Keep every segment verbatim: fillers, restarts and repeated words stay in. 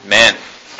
Amen.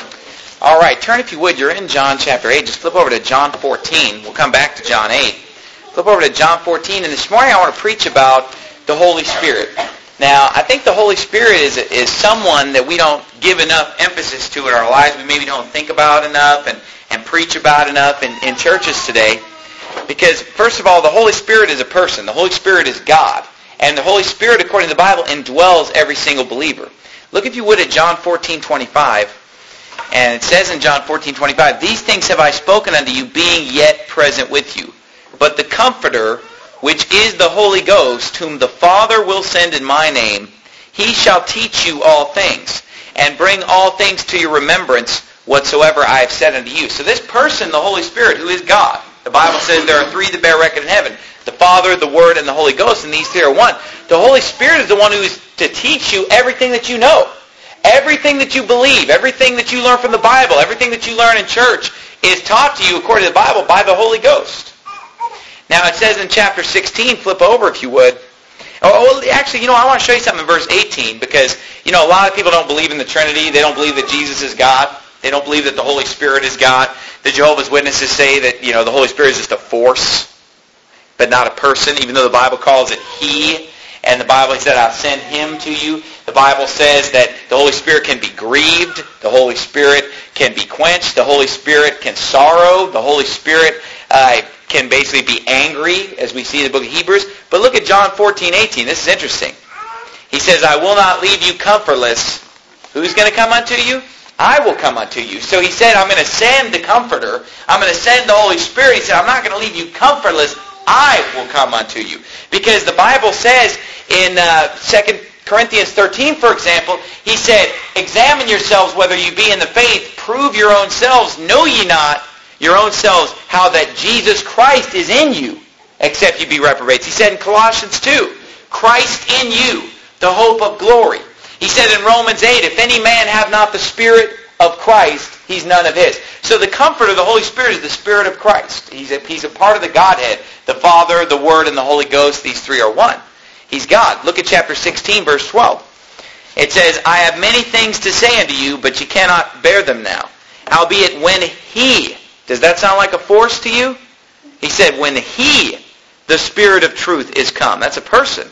All right, turn if you would. You're in John chapter eight. Just flip over to John fourteen. We'll come back to John eight. Flip over to John fourteen. And this morning I want to preach about the Holy Spirit. Now, I think the Holy Spirit is is someone that we don't give enough emphasis to in our lives. We maybe don't think about enough and, and preach about enough in, in churches today. Because, first of all, the Holy Spirit is a person. The Holy Spirit is God. And the Holy Spirit, according to the Bible, indwells every single believer. Look, if you would, at John fourteen twenty-five. And it says in John fourteen twenty-five, "These things have I spoken unto you, being yet present with you. But the Comforter, which is the Holy Ghost, whom the Father will send in my name, he shall teach you all things, and bring all things to your remembrance, whatsoever I have said unto you." So this person, the Holy Spirit, who is God, the Bible says there are three that bear record in heaven: the Father, the Word, and the Holy Ghost, and these three are one. The Holy Spirit is the one who is to teach you everything that you know. Everything that you believe, everything that you learn from the Bible, everything that you learn in church is taught to you, according to the Bible, by the Holy Ghost. Now it says in chapter sixteen, flip over if you would. Oh, actually, you know, I want to show you something in verse eighteen, because, you know, a lot of people don't believe in the Trinity. They don't believe that Jesus is God. They don't believe that the Holy Spirit is God. The Jehovah's Witnesses say that, you know, the Holy Spirit is just a force, but not a person, even though the Bible calls it He. And the Bible said, "I'll send Him to you." The Bible says that the Holy Spirit can be grieved. The Holy Spirit can be quenched. The Holy Spirit can sorrow. The Holy Spirit uh, can basically be angry, as we see in the book of Hebrews. But look at John fourteen eighteen. This is interesting. He says, "I will not leave you comfortless." Who's going to come unto you? I will come unto you. So he said, I'm going to send the Comforter. I'm going to send the Holy Spirit. He said, I'm not going to leave you comfortless. I will come unto you. Because the Bible says in uh, Second Corinthians thirteen, for example, he said, "Examine yourselves whether you be in the faith. Prove your own selves. Know ye not your own selves how that Jesus Christ is in you, except you be reprobates." He said in Colossians two, "Christ in you, the hope of glory." He said in Romans eight, "If any man have not the Spirit of Christ, he's none of his." So the Comforter, the Holy Spirit, is the Spirit of Christ. He's a, he's a part of the Godhead. The Father, the Word, and the Holy Ghost, these three are one. He's God. Look at chapter sixteen, verse twelve. It says, "I have many things to say unto you, but you cannot bear them now. Howbeit when He," does that sound like a force to you? He said, "when He, the Spirit of truth, is come." That's a person.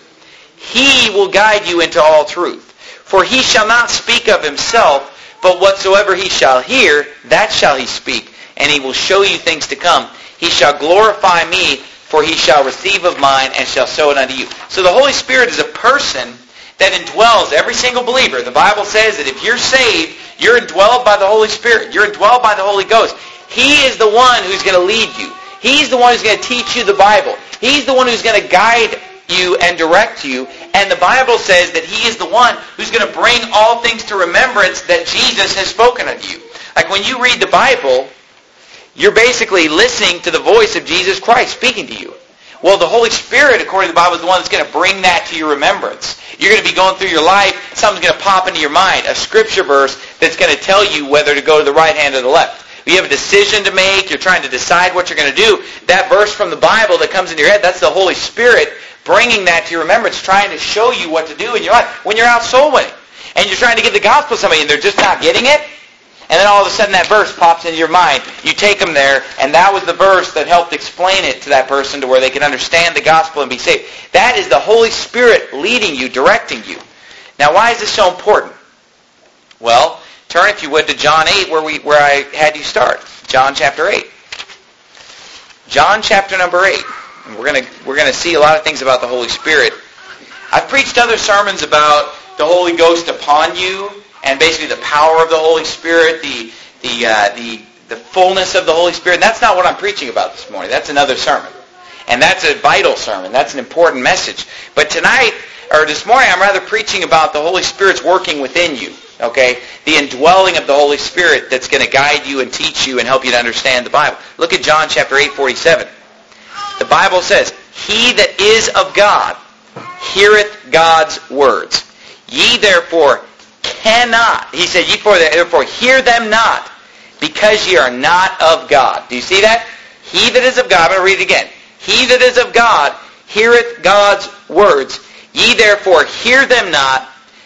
"He will guide you into all truth. For He shall not speak of Himself, but whatsoever He shall hear, that shall He speak. And He will show you things to come. He shall glorify Me, for He shall receive of mine, and shall show it unto you." So the Holy Spirit is a person that indwells every single believer. The Bible says that if you're saved, you're indwelled by the Holy Spirit. You're indwelled by the Holy Ghost. He is the one who's going to lead you. He's the one who's going to teach you the Bible. He's the one who's going to guide you and direct you. And the Bible says that He is the one who's going to bring all things to remembrance that Jesus has spoken unto you. Like when you read the Bible, you're basically listening to the voice of Jesus Christ speaking to you. Well, the Holy Spirit, according to the Bible, is the one that's going to bring that to your remembrance. You're going to be going through your life, something's going to pop into your mind, a scripture verse that's going to tell you whether to go to the right hand or the left. You have a decision to make, you're trying to decide what you're going to do. That verse from the Bible that comes into your head, that's the Holy Spirit bringing that to your remembrance, trying to show you what to do in your life. When you're out soul winning, and you're trying to give the gospel to somebody, and they're just not getting it, and then all of a sudden that verse pops into your mind. You take them there, and that was the verse that helped explain it to that person to where they can understand the gospel and be saved. That is the Holy Spirit leading you, directing you. Now, why is this so important? Well, turn, if you would, to John eight, where we where I had you start. John chapter eight. John chapter number eight. And we're going to we're going to see a lot of things about the Holy Spirit. I've preached other sermons about the Holy Ghost upon you, and basically the power of the Holy Spirit, the the uh, the the fullness of the Holy Spirit. And that's not what I'm preaching about this morning. That's another sermon, and that's a vital sermon. That's an important message. But tonight, or this morning, I'm rather preaching about the Holy Spirit's working within you. Okay, the indwelling of the Holy Spirit that's going to guide you and teach you and help you to understand the Bible. Look at John chapter eight, forty-seven. The Bible says, "He that is of God heareth God's words. Ye therefore cannot," he said, "ye therefore hear them not, because ye are not of God." Do you see that? He that is of God, I'm going to read it again. "He that is of God heareth God's words. Ye therefore hear them not,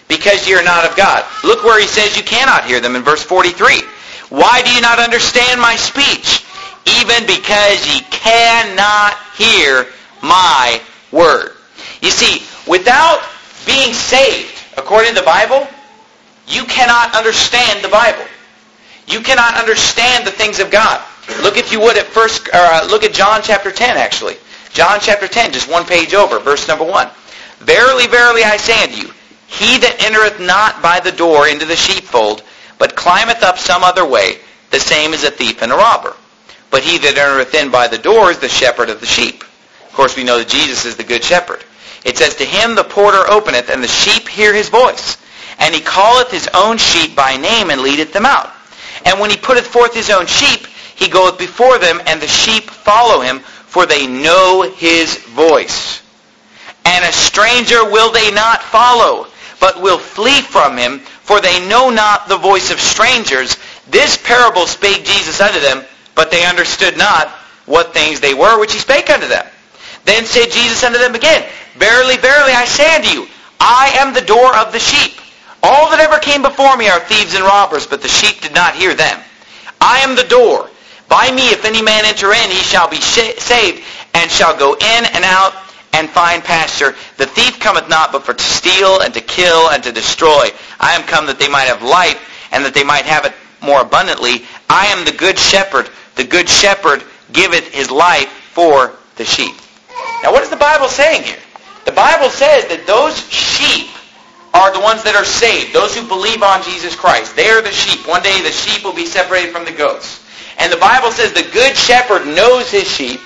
because ye are not of God. Look where he says you cannot hear them in verse forty-three. Why do you not understand my speech? Even because ye cannot hear my word. You see, without being saved, according to the Bible, you cannot understand the Bible. You cannot understand the things of God. Look, if you would, at first, uh, look at John chapter ten, actually. John chapter ten, just one page over, verse number one. Verily, verily, I say unto you, he that entereth not by the door into the sheepfold, but climbeth up some other way, the same is a thief and a robber. But he that entereth in by the door is the shepherd of the sheep. Of course, we know that Jesus is the good shepherd. It says, to him the porter openeth, and the sheep hear his voice. And he calleth his own sheep by name, and leadeth them out. And when he putteth forth his own sheep, he goeth before them, and the sheep follow him, for they know his voice. And a stranger will they not follow, but will flee from him, for they know not the voice of strangers. This parable spake Jesus unto them, but they understood not what things they were which he spake unto them. Then said Jesus unto them again, Verily, verily, I say unto you, I am the door of the sheep. All that ever came before me are thieves and robbers, but the sheep did not hear them. I am the door. By me, if any man enter in, he shall be saved, and shall go in and out, and find pasture. The thief cometh not but for to steal, and to kill, and to destroy. I am come that they might have life, and that they might have it more abundantly. I am the good shepherd. The good shepherd giveth his life for the sheep. Now, what is the Bible saying here? The Bible says that those sheep are the ones that are saved, those who believe on Jesus Christ. They are the sheep. One day the sheep will be separated from the goats. And the Bible says the good shepherd knows his sheep.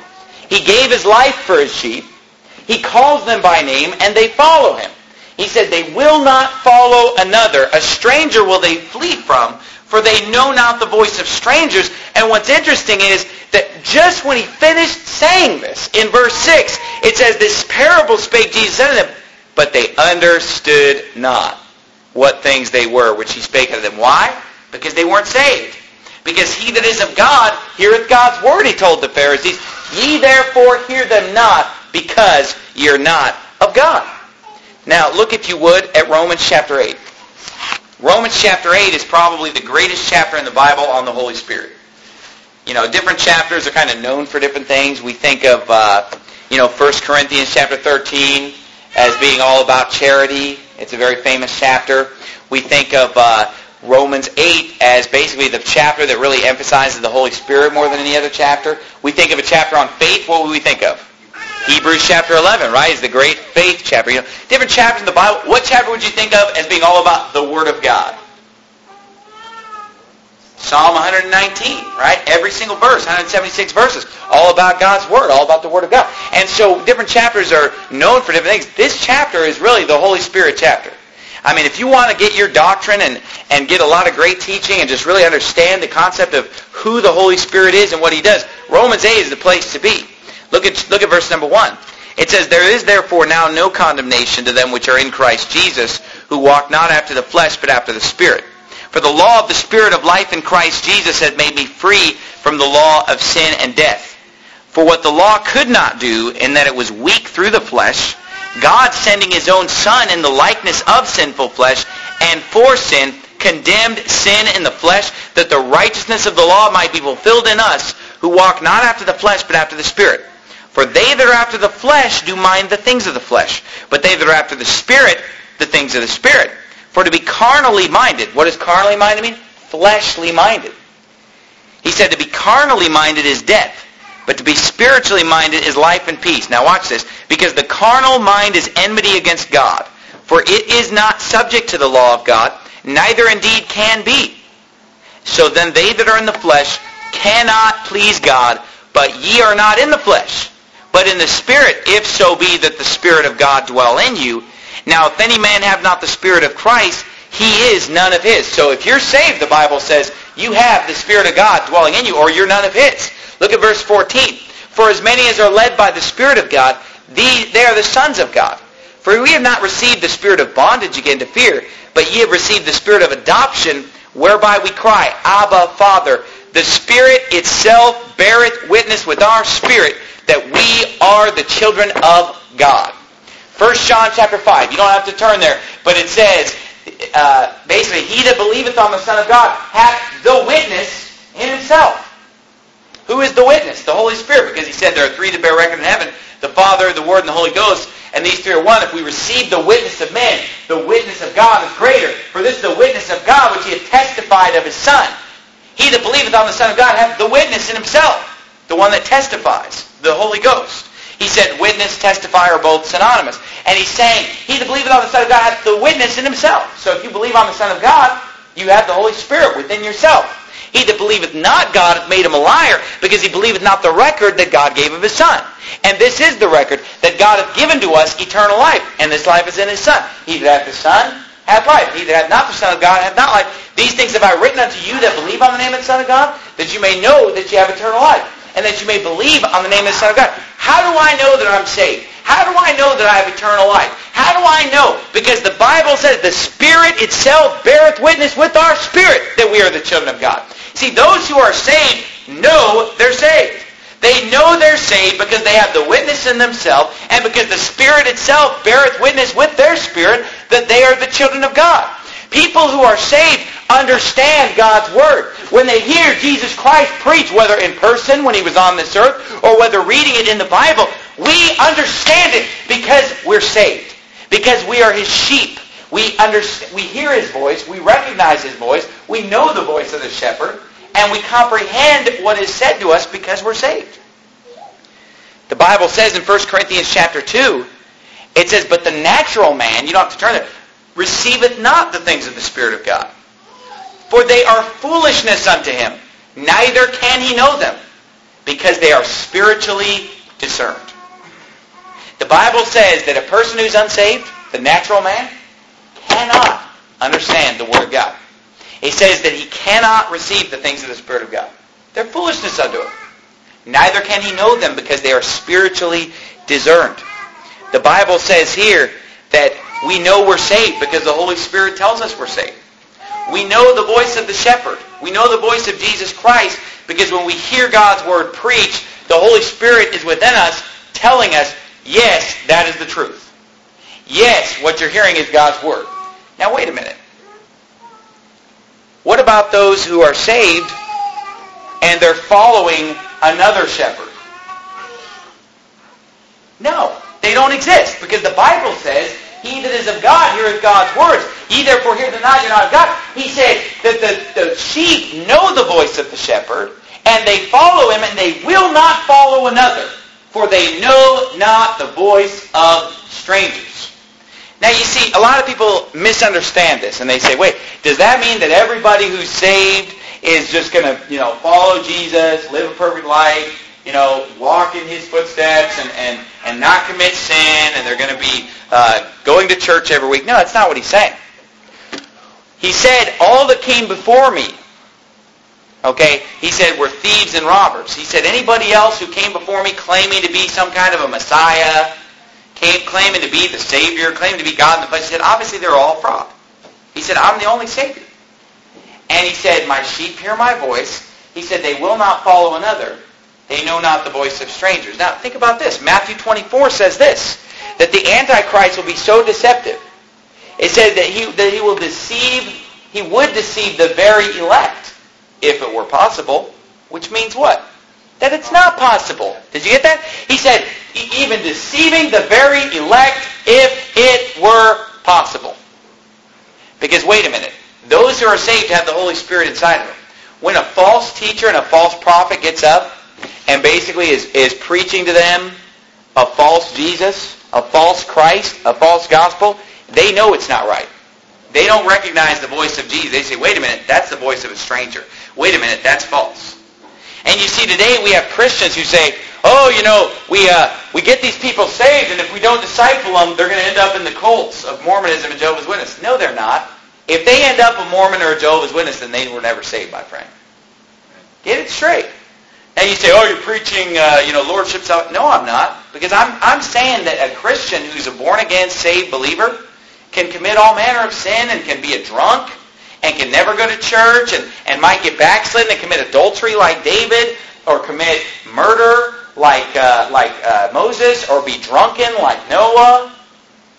He gave his life for his sheep. He calls them by name, and they follow him. He said, they will not follow another. A stranger will they flee from, for they know not the voice of strangers. And what's interesting is that just when he finished saying this, in verse six, it says, this parable spake Jesus unto them, but they understood not what things they were which he spake unto them. Why? Because they weren't saved. Because he that is of God heareth God's word, he told the Pharisees. Ye therefore hear them not, because ye are not of God. Now, look, if you would, at Romans chapter eight. Romans chapter eight is probably the greatest chapter in the Bible on the Holy Spirit. You know, different chapters are kind of known for different things. We think of, uh, you know, First Corinthians chapter thirteen as being all about charity. It's a very famous chapter. We think of uh, Romans eight as basically the chapter that really emphasizes the Holy Spirit more than any other chapter. We think of a chapter on faith. What would we think of? Hebrews chapter eleven, right, is the great faith chapter. You know, different chapters in the Bible. What chapter would you think of as being all about the Word of God? Psalm one nineteen, right? Every single verse, one hundred seventy-six verses, all about God's Word, all about the Word of God. And so different chapters are known for different things. This chapter is really the Holy Spirit chapter. I mean, if you want to get your doctrine and, and get a lot of great teaching and just really understand the concept of who the Holy Spirit is and what He does, Romans eight is the place to be. Look at look at verse number one. It says, There is therefore now no condemnation to them which are in Christ Jesus, who walk not after the flesh, but after the Spirit. For the law of the Spirit of life in Christ Jesus hath made me free from the law of sin and death. For what the law could not do, in that it was weak through the flesh, God sending His own Son in the likeness of sinful flesh, and for sin, condemned sin in the flesh, that the righteousness of the law might be fulfilled in us, who walk not after the flesh, but after the Spirit. For they that are after the flesh do mind the things of the flesh, but they that are after the Spirit, the things of the Spirit. For to be carnally minded, what does carnally minded mean? Fleshly minded. He said to be carnally minded is death, but to be spiritually minded is life and peace. Now watch this. Because the carnal mind is enmity against God, for it is not subject to the law of God, neither indeed can be. So then they that are in the flesh cannot please God, but ye are not in the flesh, but in the Spirit, if so be that the Spirit of God dwell in you. Now if any man have not the Spirit of Christ, he is none of his. So if you're saved, the Bible says, you have the Spirit of God dwelling in you, or you're none of his. Look at verse fourteen. For as many as are led by the Spirit of God, they are the sons of God. For we have not received the spirit of bondage again to fear, but ye have received the Spirit of adoption, whereby we cry, Abba, Father. The Spirit itself beareth witness with our spirit that we are the children of God. First John chapter five. You don't have to turn there. But it says, uh, basically, he that believeth on the Son of God hath the witness in himself. Who is the witness? The Holy Spirit. Because he said there are three that bear record in heaven. The Father, the Word, and the Holy Ghost. And these three are one. If we receive the witness of men, the witness of God is greater. For this is the witness of God which he hath testified of his Son. He that believeth on the Son of God hath the witness in himself. The one that testifies. The Holy Ghost. He said witness, testify are both synonymous. And he's saying, he that believeth on the Son of God hath the witness in himself. So if you believe on the Son of God, you have the Holy Spirit within yourself. He that believeth not God hath made him a liar, because he believeth not the record that God gave of his Son. And this is the record, that God hath given to us eternal life, and this life is in his Son. He that hath the Son hath life. He that hath not the Son of God hath not life. These things have I written unto you that believe on the name of the Son of God, that you may know that you have eternal life, and that you may believe on the name of the Son of God. How do I know that I'm saved? How do I know that I have eternal life? How do I know? Because the Bible says the Spirit itself beareth witness with our spirit that we are the children of God. See, those who are saved know they're saved. They know they're saved because they have the witness in themselves, and because the Spirit itself beareth witness with their spirit that they are the children of God. People who are saved understand God's Word. When they hear Jesus Christ preach, whether in person when he was on this earth, or whether reading it in the Bible, we understand it because we're saved. Because we are his sheep. We understand, we hear his voice, we recognize his voice, we know the voice of the shepherd, and we comprehend what is said to us because we're saved. The Bible says in First Corinthians chapter two, it says, but the natural man, you don't have to turn there, receiveth not the things of the Spirit of God. For they are foolishness unto him, neither can he know them, because they are spiritually discerned. The Bible says that a person who's unsaved, the natural man, cannot understand the Word of God. It says that he cannot receive the things of the Spirit of God. They're foolishness unto him. Neither can he know them because they are spiritually discerned. The Bible says here that we know we're saved because the Holy Spirit tells us we're saved. We know the voice of the shepherd. We know the voice of Jesus Christ because when we hear God's Word preached, the Holy Spirit is within us telling us, yes, that is the truth. Yes, what you're hearing is God's Word. Now wait a minute. What about those who are saved and they're following another shepherd? No, they don't exist because the Bible says, he that is of God heareth God's words. Ye therefore hear them not, you're not of God. He said that the, the sheep know the voice of the shepherd, and they follow him, and they will not follow another, for they know not the voice of strangers. Now you see, a lot of people misunderstand this, and they say, wait, does that mean that everybody who's saved is just going to, you know, follow Jesus, live a perfect life, you know, walk in his footsteps and, and, and not commit sin, and they're going to be uh, going to church every week? No, that's not what he's saying. He said, all that came before me, okay, he said, were thieves and robbers. He said, anybody else who came before me claiming to be some kind of a Messiah, came claiming to be the Savior, claiming to be God in the flesh, he said, obviously they're all fraud. He said, I'm the only Savior. And he said, my sheep hear my voice. He said, they will not follow another. They know not the voice of strangers. Now, think about this. Matthew twenty-four says this, that the Antichrist will be so deceptive. It says that he, that he will deceive, he would deceive the very elect, if it were possible, which means what? That it's not possible. Did you get that? He said, even deceiving the very elect, if it were possible. Because wait a minute. Those who are saved have the Holy Spirit inside of them. When a false teacher and a false prophet gets up and basically is, is preaching to them a false Jesus, a false Christ, a false gospel, they know it's not right. They don't recognize the voice of Jesus. They say, wait a minute, that's the voice of a stranger. Wait a minute, that's false. And you see, today we have Christians who say, oh, you know, we uh, we get these people saved, and if we don't disciple them, they're going to end up in the cults of Mormonism and Jehovah's Witness. No, they're not. If they end up a Mormon or a Jehovah's Witness, then they were never saved, my friend. Get it straight. Now you say, oh, you're preaching, uh, you know, lordship. No, I'm not. Because I'm, I'm saying that a Christian who's a born-again, saved believer can commit all manner of sin and can be a drunk and can never go to church and, and might get backslidden and commit adultery like David or commit murder like, uh, like uh, Moses or be drunken like Noah.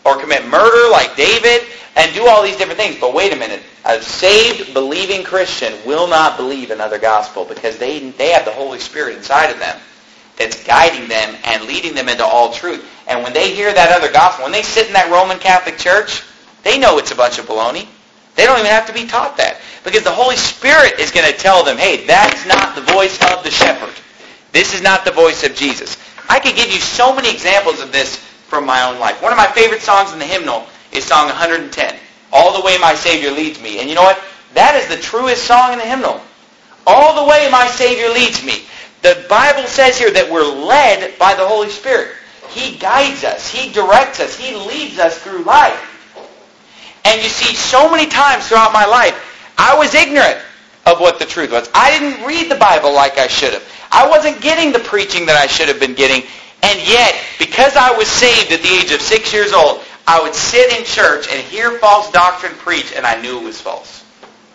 or commit murder like David and do all these different things. But wait a minute. A saved, believing Christian will not believe another gospel because they, they have the Holy Spirit inside of them that's guiding them and leading them into all truth. And when they hear that other gospel, when they sit in that Roman Catholic Church, they know it's a bunch of baloney. They don't even have to be taught that. Because the Holy Spirit is going to tell them, hey, that's not the voice of the shepherd. This is not the voice of Jesus. I could give you so many examples of this from my own life. One of my favorite songs in the hymnal is Song one hundred ten. All the way my Savior leads me. And you know what? That is the truest song in the hymnal. All the way my Savior leads me. The Bible says here that we're led by the Holy Spirit. He guides us. He directs us. He leads us through life. And you see, so many times throughout my life, I was ignorant of what the truth was. I didn't read the Bible like I should have. I wasn't getting the preaching that I should have been getting. And yet, because I was saved at the age of six years old, I would sit in church and hear false doctrine preached, and I knew it was false.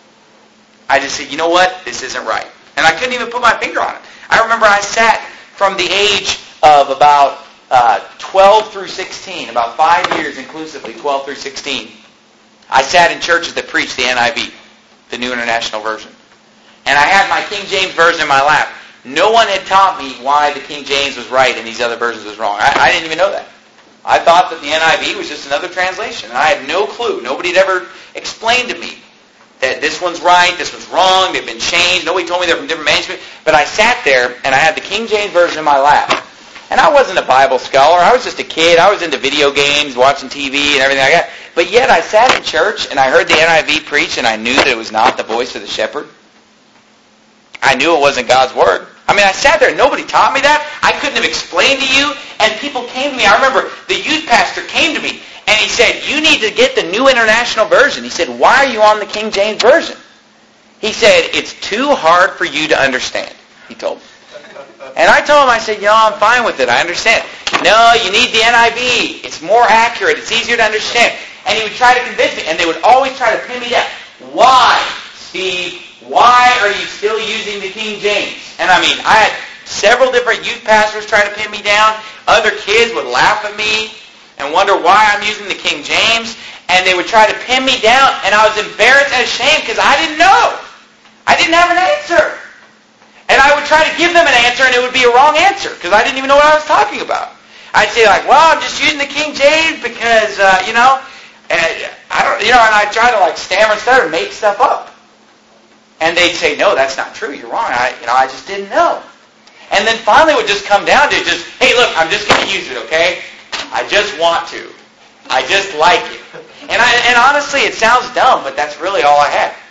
I just said, you know what? This isn't right. And I couldn't even put my finger on it. I remember I sat from the age of about uh, twelve through sixteen, about five years inclusively, twelve through sixteen. I sat in churches that preached the N I V, the New International Version. And I had my King James Version in my lap. No one had taught me why the King James was right and these other versions was wrong. I, I didn't even know that. I thought that the N I V was just another translation. And I had no clue. Nobody had ever explained to me that this one's right, this one's wrong, they've been changed. Nobody told me they're from different manuscripts. But I sat there and I had the King James Version in my lap. And I wasn't a Bible scholar. I was just a kid. I was into video games, watching T V and everything like that. But yet I sat in church and I heard the N I V preach and I knew that it was not the voice of the shepherd. I knew it wasn't God's Word. I mean, I sat there and nobody taught me that. I couldn't have explained to you. And people came to me. I remember the youth pastor came to me and he said, you need to get the New International Version. He said, why are you on the King James Version? He said, it's too hard for you to understand, he told me. And I told him, I said, you know, I'm fine with it. I understand. No, you need the N I V. It's more accurate. It's easier to understand. And he would try to convince me, and they would always try to pin me down. Why, Steve? Why are you still using the King James? And I mean, I had several different youth pastors try to pin me down. Other kids would laugh at me and wonder why I'm using the King James. And they would try to pin me down, and I was embarrassed and ashamed because I didn't know. I didn't have an answer. And I would try to give them an answer, and it would be a wrong answer because I didn't even know what I was talking about. I'd say like, well, I'm just using the King James because, uh, you know, and I don't, you know, and I'd try to like stammer and stutter and make stuff up. And they'd say, no, that's not true. You're wrong. I, you know, I just didn't know. And then finally it would just come down to just, hey, look, I'm just going to use it, okay? I just want to. I just like it. And I, and honestly, it sounds dumb, but that's really all I had.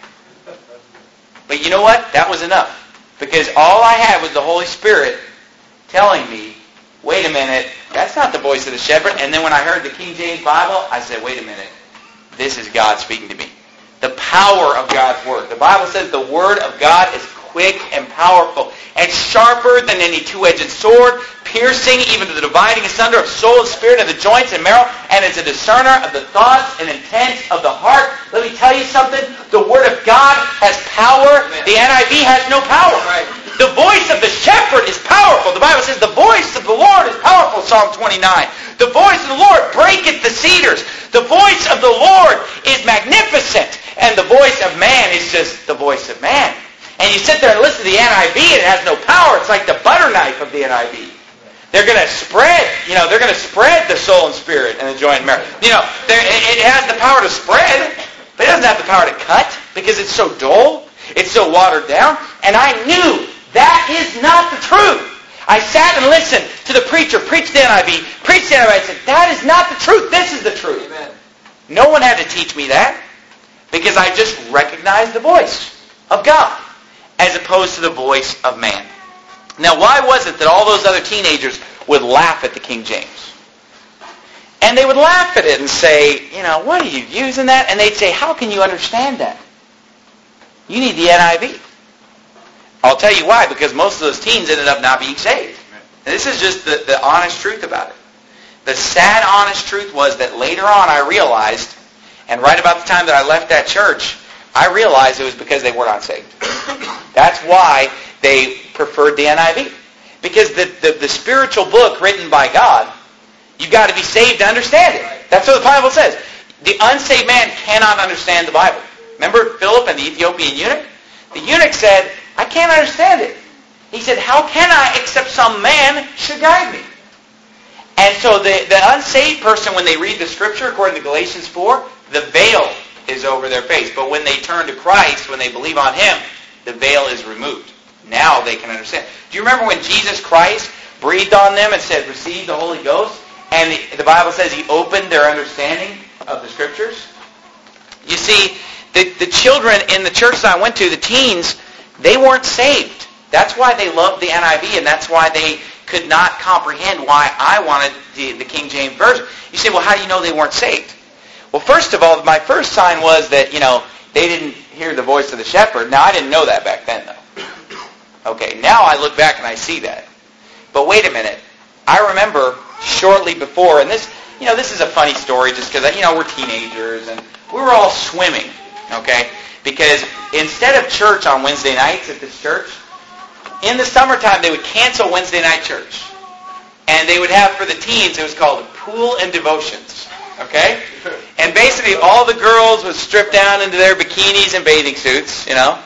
But you know what? That was enough. Because all I had was the Holy Spirit telling me, wait a minute, that's not the voice of the shepherd. And then when I heard the King James Bible, I said, wait a minute, this is God speaking to me. The power of God's Word. The Bible says the Word of God is quick and powerful and sharper than any two-edged sword, piercing even to the dividing asunder of soul and spirit and the joints and marrow, and is a discerner of the thoughts and intents of the heart. Let me tell you something. The Word of God has power. The N I V has no power. The voice of the shepherd is powerful. The Bible says the voice of the Lord is powerful, Psalm twenty-nine. The voice of the Lord breaketh the cedars. The voice of the Lord is magnificent. And the voice of man is just the voice of man. And you sit there and listen to the N I V and it has no power. It's like the butter knife of the N I V. They're going to spread, you know, they're going to spread the soul and spirit and the joint and marrow. You know, it has the power to spread, but it doesn't have the power to cut because it's so dull. It's so watered down. And I knew that is not the truth. I sat and listened to the preacher preach the N I V, preach the N I V. I said, that is not the truth. This is the truth. Amen. No one had to teach me that because I just recognized the voice of God as opposed to the voice of man. Now, why was it that all those other teenagers would laugh at the King James? And they would laugh at it and say, you know, what are you using that? And they'd say, how can you understand that? You need the N I V. I'll tell you why, because most of those teens ended up not being saved. And this is just the, the honest truth about it. The sad, honest truth was that later on I realized, and right about the time that I left that church, I realized it was because they were not saved. That's why they preferred the N I V. Because the, the, the spiritual book written by God, you've got to be saved to understand it. That's what the Bible says. The unsaved man cannot understand the Bible. Remember Philip and the Ethiopian eunuch? The eunuch said, I can't understand it. He said, how can I except some man should guide me? And so the, the unsaved person, when they read the Scripture, according to Galatians four, the veil is over their face. But when they turn to Christ, when they believe on Him, the veil is removed. Now they can understand. Do you remember when Jesus Christ breathed on them and said, receive the Holy Ghost? And the, the Bible says He opened their understanding of the Scriptures? You see, the, the children in the church that I went to, the teens, they weren't saved. That's why they loved the N I V, and that's why they could not comprehend why I wanted the, the King James Version. You say, well, how do you know they weren't saved? Well, first of all, my first sign was that, you know, they didn't hear the voice of the shepherd. Now, I didn't know that back then, though. Okay, now I look back and I see that. But wait a minute. I remember shortly before, and this, you know, this is a funny story just because, you know, we're teenagers, and we were all swimming, okay? Because instead of church on Wednesday nights at this church, in the summertime, they would cancel Wednesday night church. And they would have, for the teens, it was called Pool and Devotions. Okay? And basically, all the girls would strip down into their bikinis and bathing suits, you know.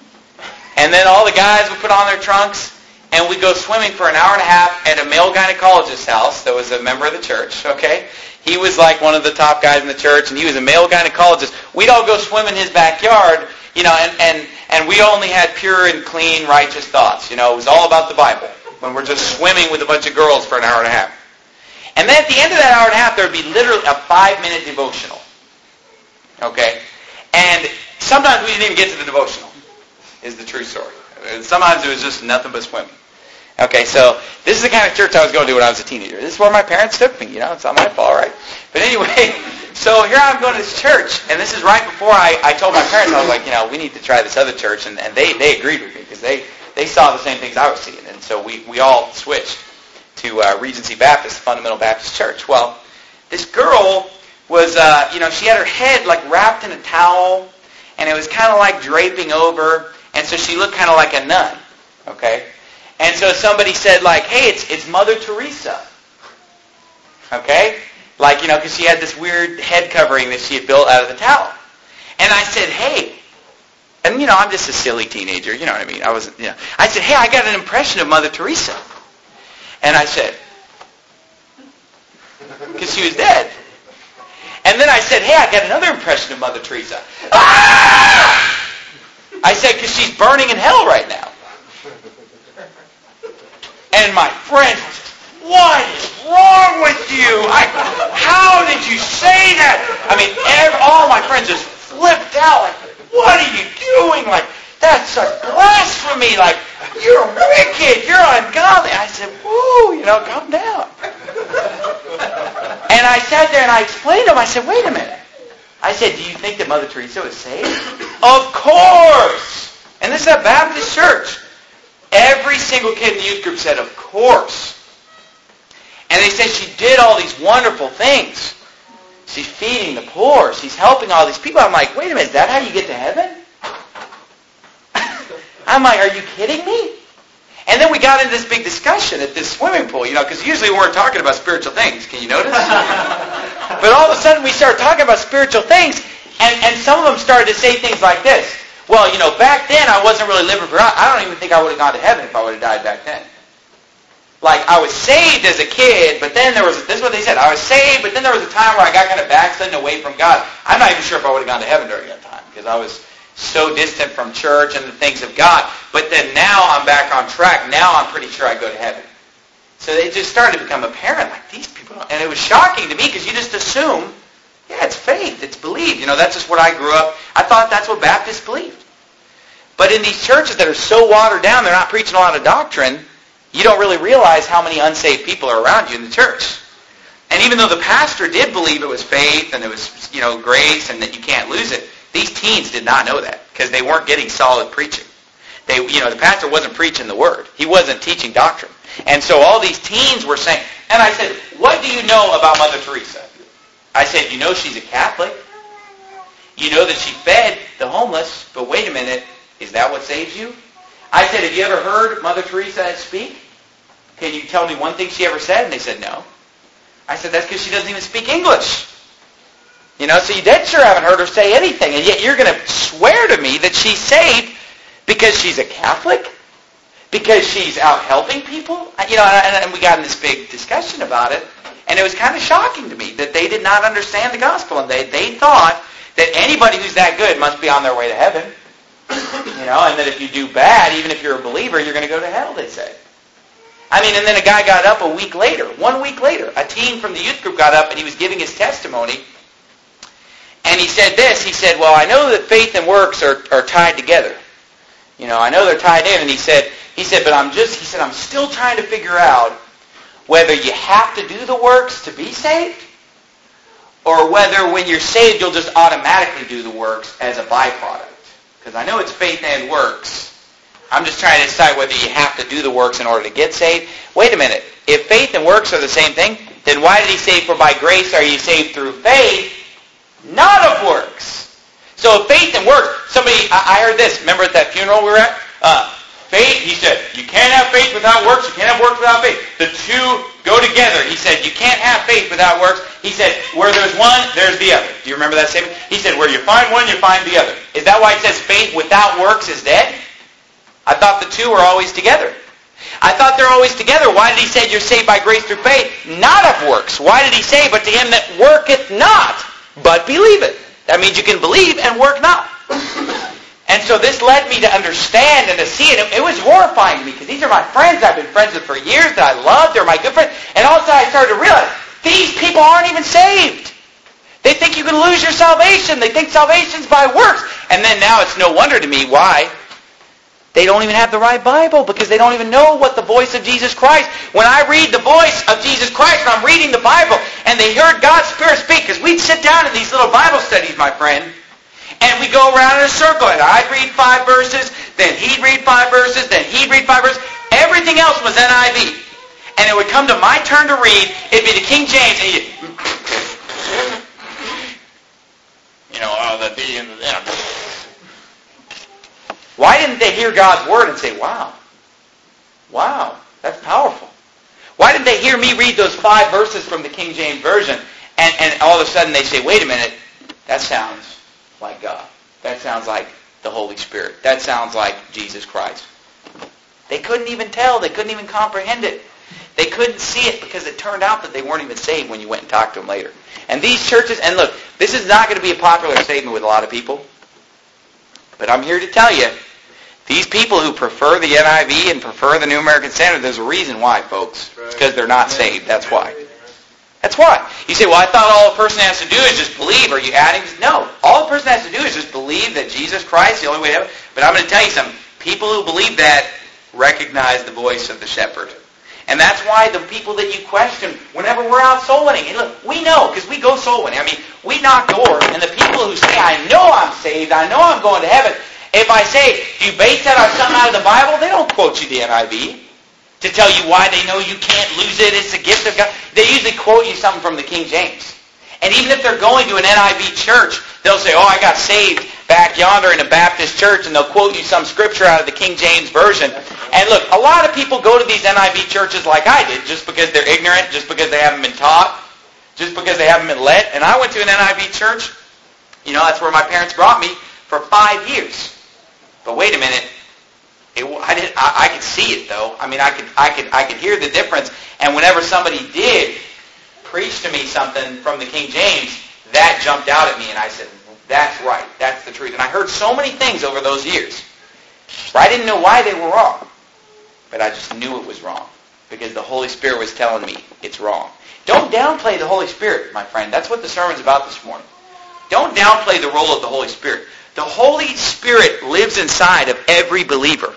And then all the guys would put on their trunks, and we'd go swimming for an hour and a half at a male gynecologist's house that was a member of the church, okay? He was like one of the top guys in the church, and he was a male gynecologist. We'd all go swim in his backyard, you know, and, and, and we only had pure and clean, righteous thoughts. You know, it was all about the Bible when we're just swimming with a bunch of girls for an hour and a half. And then at the end of that hour and a half, there would be literally a five-minute devotional. Okay? And sometimes we didn't even get to the devotional, is the true story. Sometimes it was just nothing but swimming. Okay, so this is the kind of church I was going to when I was a teenager. This is where my parents took me, you know. It's not my fault, right? But anyway, so here I'm going to this church, and this is right before I, I told my parents, I was like, you know, we need to try this other church, and, and they, they agreed with me because they, they saw the same things I was seeing. And so we, we all switched to uh, Regency Baptist, Fundamental Baptist Church. Well, this girl was, uh, you know, she had her head like wrapped in a towel, and it was kind of like draping over, and so she looked kind of like a nun, okay? And so somebody said, like, hey, it's it's Mother Teresa. Okay? Like, you know, because she had this weird head covering that she had built out of the towel. And I said, hey, and, you know, I'm just a silly teenager, you know what I mean? I wasn't, you know. I said, hey, I got an impression of Mother Teresa. And I said, because she was dead. And then I said, hey, I got another impression of Mother Teresa. Ah! I said, because she's burning in hell right now. And my friend was, what is wrong with you? I, how did you say that? I mean, every, all my friends just flipped out. Like, what are you doing? Like, that's such blasphemy. Like, you're wicked. You're ungodly. I said, whoa, you know, calm down. And I sat there and I explained to him. I said, wait a minute. I said, do you think that Mother Teresa was saved? Of course. And this is a Baptist church. Every single kid in the youth group said, of course. And they said she did all these wonderful things. She's feeding the poor. She's helping all these people. I'm like, wait a minute, is that how you get to heaven? I'm like, are you kidding me? And then we got into this big discussion at this swimming pool, you know, because usually we weren't talking about spiritual things. Can you notice? But all of a sudden we started talking about spiritual things, and, and some of them started to say things like this. Well, you know, back then I wasn't really living for God. I don't even think I would have gone to heaven if I would have died back then. Like, I was saved as a kid, but then there was, this is what they said, I was saved, but then there was a time where I got kind of backslidden away from God. I'm not even sure if I would have gone to heaven during that time, because I was so distant from church and the things of God. But then now I'm back on track. Now I'm pretty sure I go to heaven. So it just started to become apparent, like, these people don't, and it was shocking to me, because you just assume, yeah, it's faith, it's believed. You know, that's just what I grew up. I thought that's what Baptists believed. But in these churches that are so watered down, they're not preaching a lot of doctrine, you don't really realize how many unsaved people are around you in the church. And even though the pastor did believe it was faith and it was, you know, grace and that you can't lose it, these teens did not know that because they weren't getting solid preaching. They, you know, the pastor wasn't preaching the word. He wasn't teaching doctrine. And so all these teens were saying, and I said, what do you know about Mother Teresa? I said, you know she's a Catholic. You know that she fed the homeless, but wait a minute, is that what saves you? I said, have you ever heard Mother Teresa speak? Can you tell me one thing she ever said? And they said, no. I said, that's because she doesn't even speak English. You know, so you dead sure haven't heard her say anything, and yet you're going to swear to me that she's saved because she's a Catholic? Because she's out helping people? You know, and, and we got in this big discussion about it, and it was kind of shocking to me that they did not understand the gospel, and they, they thought that anybody who's that good must be on their way to heaven. You know, and that if you do bad, even if you're a believer, you're going to go to hell, they say. I mean, and then a guy got up a week later, one week later, a teen from the youth group got up and he was giving his testimony. And he said this, he said, well, I know that faith and works are, are tied together. You know, I know they're tied in. And he said, he said, but I'm just, he said, I'm still trying to figure out whether you have to do the works to be saved, or whether when you're saved, you'll just automatically do the works as a byproduct. Because I know it's faith and works. I'm just trying to decide whether you have to do the works in order to get saved. Wait a minute. If faith and works are the same thing, then why did he say, for by grace are you saved through faith, not of works? So if faith and works, somebody, I heard this, remember at that funeral we were at? Uh, faith, he said, you can't have faith without works, you can't have works without faith. The two go together. He said, you can't have faith without works. He said, where there's one, there's the other. Do you remember that statement? He said, where you find one, you find the other. Is that why it says faith without works is dead? I thought the two were always together. I thought they're always together. Why did he say you're saved by grace through faith, not of works? Why did he say, but to him that worketh not, but believeth? That means you can believe and work not. And so this led me to understand and to see it. It was horrifying to me because these are my friends I've been friends with for years that I love. They're my good friends. And all of a sudden I started to realize these people aren't even saved. They think you can lose your salvation. They think salvation's by works. And then now it's no wonder to me why they don't even have the right Bible, because they don't even know what the voice of Jesus Christ. When I read the voice of Jesus Christ, when I'm reading the Bible, and they heard God's Spirit speak, because we'd sit down in these little Bible studies, my friend, and we go around in a circle, and I'd read five verses, then he'd read five verses, then he'd read five verses. Everything else was N I V. And it would come to my turn to read, it'd be the King James, and you'd, you know, oh, the D and the M. Why didn't they hear God's Word and say, wow, wow, that's powerful? Why didn't they hear me read those five verses from the King James Version and, and all of a sudden they say, wait a minute, that sounds like God. That sounds like the Holy Spirit. That sounds like Jesus Christ. They couldn't even tell. They couldn't even comprehend it. They couldn't see it because it turned out that they weren't even saved when you went and talked to them later. And these churches, and look, this is not going to be a popular statement with a lot of people, but I'm here to tell you, these people who prefer the N I V and prefer the New American Standard, there's a reason why, folks. It's because they're not saved. That's why. That's why. You say, well, I thought all a person has to do is just believe. Are you adding? No. All a person has to do is just believe that Jesus Christ is the only way to heaven. But I'm going to tell you something. People who believe that recognize the voice of the shepherd. And that's why the people that you question whenever we're out soul winning, and look, we know, because we go soul winning. I mean, we knock doors, and the people who say, I know I'm saved, I know I'm going to heaven, if I say, do you base that on something out of the Bible? They don't quote you the N I V to tell you why they know you can't lose it. It's a gift of God. They usually quote you something from the King James. And even if they're going to an N I V church, they'll say, oh, I got saved back yonder in a Baptist church, and they'll quote you some scripture out of the King James Version. And look, a lot of people go to these N I V churches like I did, just because they're ignorant, just because they haven't been taught, just because they haven't been led. And I went to an N I V church. You know, that's where my parents brought me for five years. But wait a minute, it, I, did, I, I could see it though. I mean, I could, I could, I could hear the difference. And whenever somebody did preach to me something from the King James, that jumped out at me, and I said, "That's right. That's the truth." And I heard so many things over those years. I didn't know why they were wrong, but I just knew it was wrong because the Holy Spirit was telling me it's wrong. Don't downplay the Holy Spirit, my friend. That's what the sermon's about this morning. Don't downplay the role of the Holy Spirit. The Holy Spirit lives inside of every believer.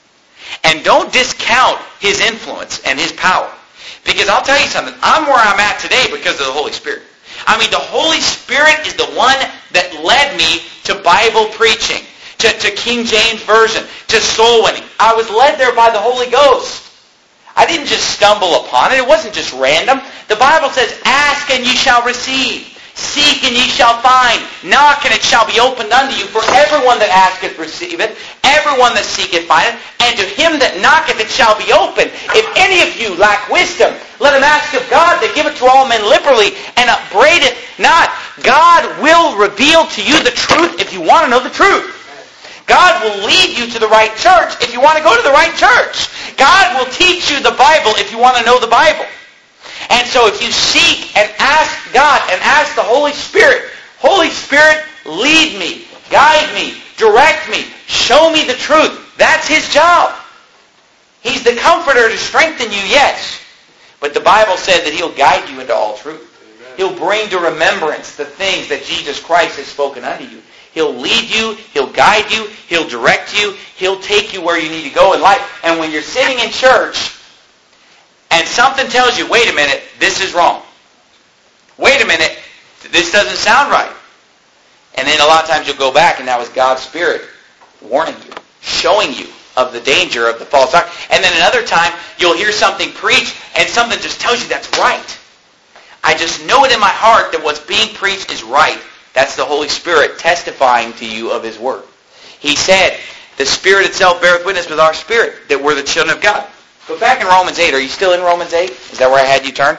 And don't discount His influence and His power. Because I'll tell you something, I'm where I'm at today because of the Holy Spirit. I mean, the Holy Spirit is the one that led me to Bible preaching, to, to King James Version, to soul winning. I was led there by the Holy Ghost. I didn't just stumble upon it. It wasn't just random. The Bible says, ask and ye shall receive. Seek and ye shall find. Knock and it shall be opened unto you. For everyone that asketh receiveth. Everyone that seeketh findeth. And to him that knocketh it shall be opened. If any of you lack wisdom, let him ask of God that giveth to all men liberally and upbraideth not. God will reveal to you the truth if you want to know the truth. God will lead you to the right church if you want to go to the right church. God will teach you the Bible if you want to know the Bible. And so if you seek and ask God and ask the Holy Spirit, Holy Spirit, lead me, guide me, direct me, show me the truth. That's His job. He's the comforter to strengthen you, yes. But the Bible said that He'll guide you into all truth. Amen. He'll bring to remembrance the things that Jesus Christ has spoken unto you. He'll lead you. He'll guide you. He'll direct you. He'll take you where you need to go in life. And when you're sitting in church and something tells you, wait a minute, this is wrong. Wait a minute, this doesn't sound right. And then a lot of times you'll go back and that was God's Spirit warning you, showing you of the danger of the false doctrine. And then another time you'll hear something preached and something just tells you that's right. I just know it in my heart that what's being preached is right. That's the Holy Spirit testifying to you of His Word. He said, the Spirit itself beareth witness with our spirit that we're the children of God. Go back in Romans eight. Are you still in Romans eight? Is that where I had you turn?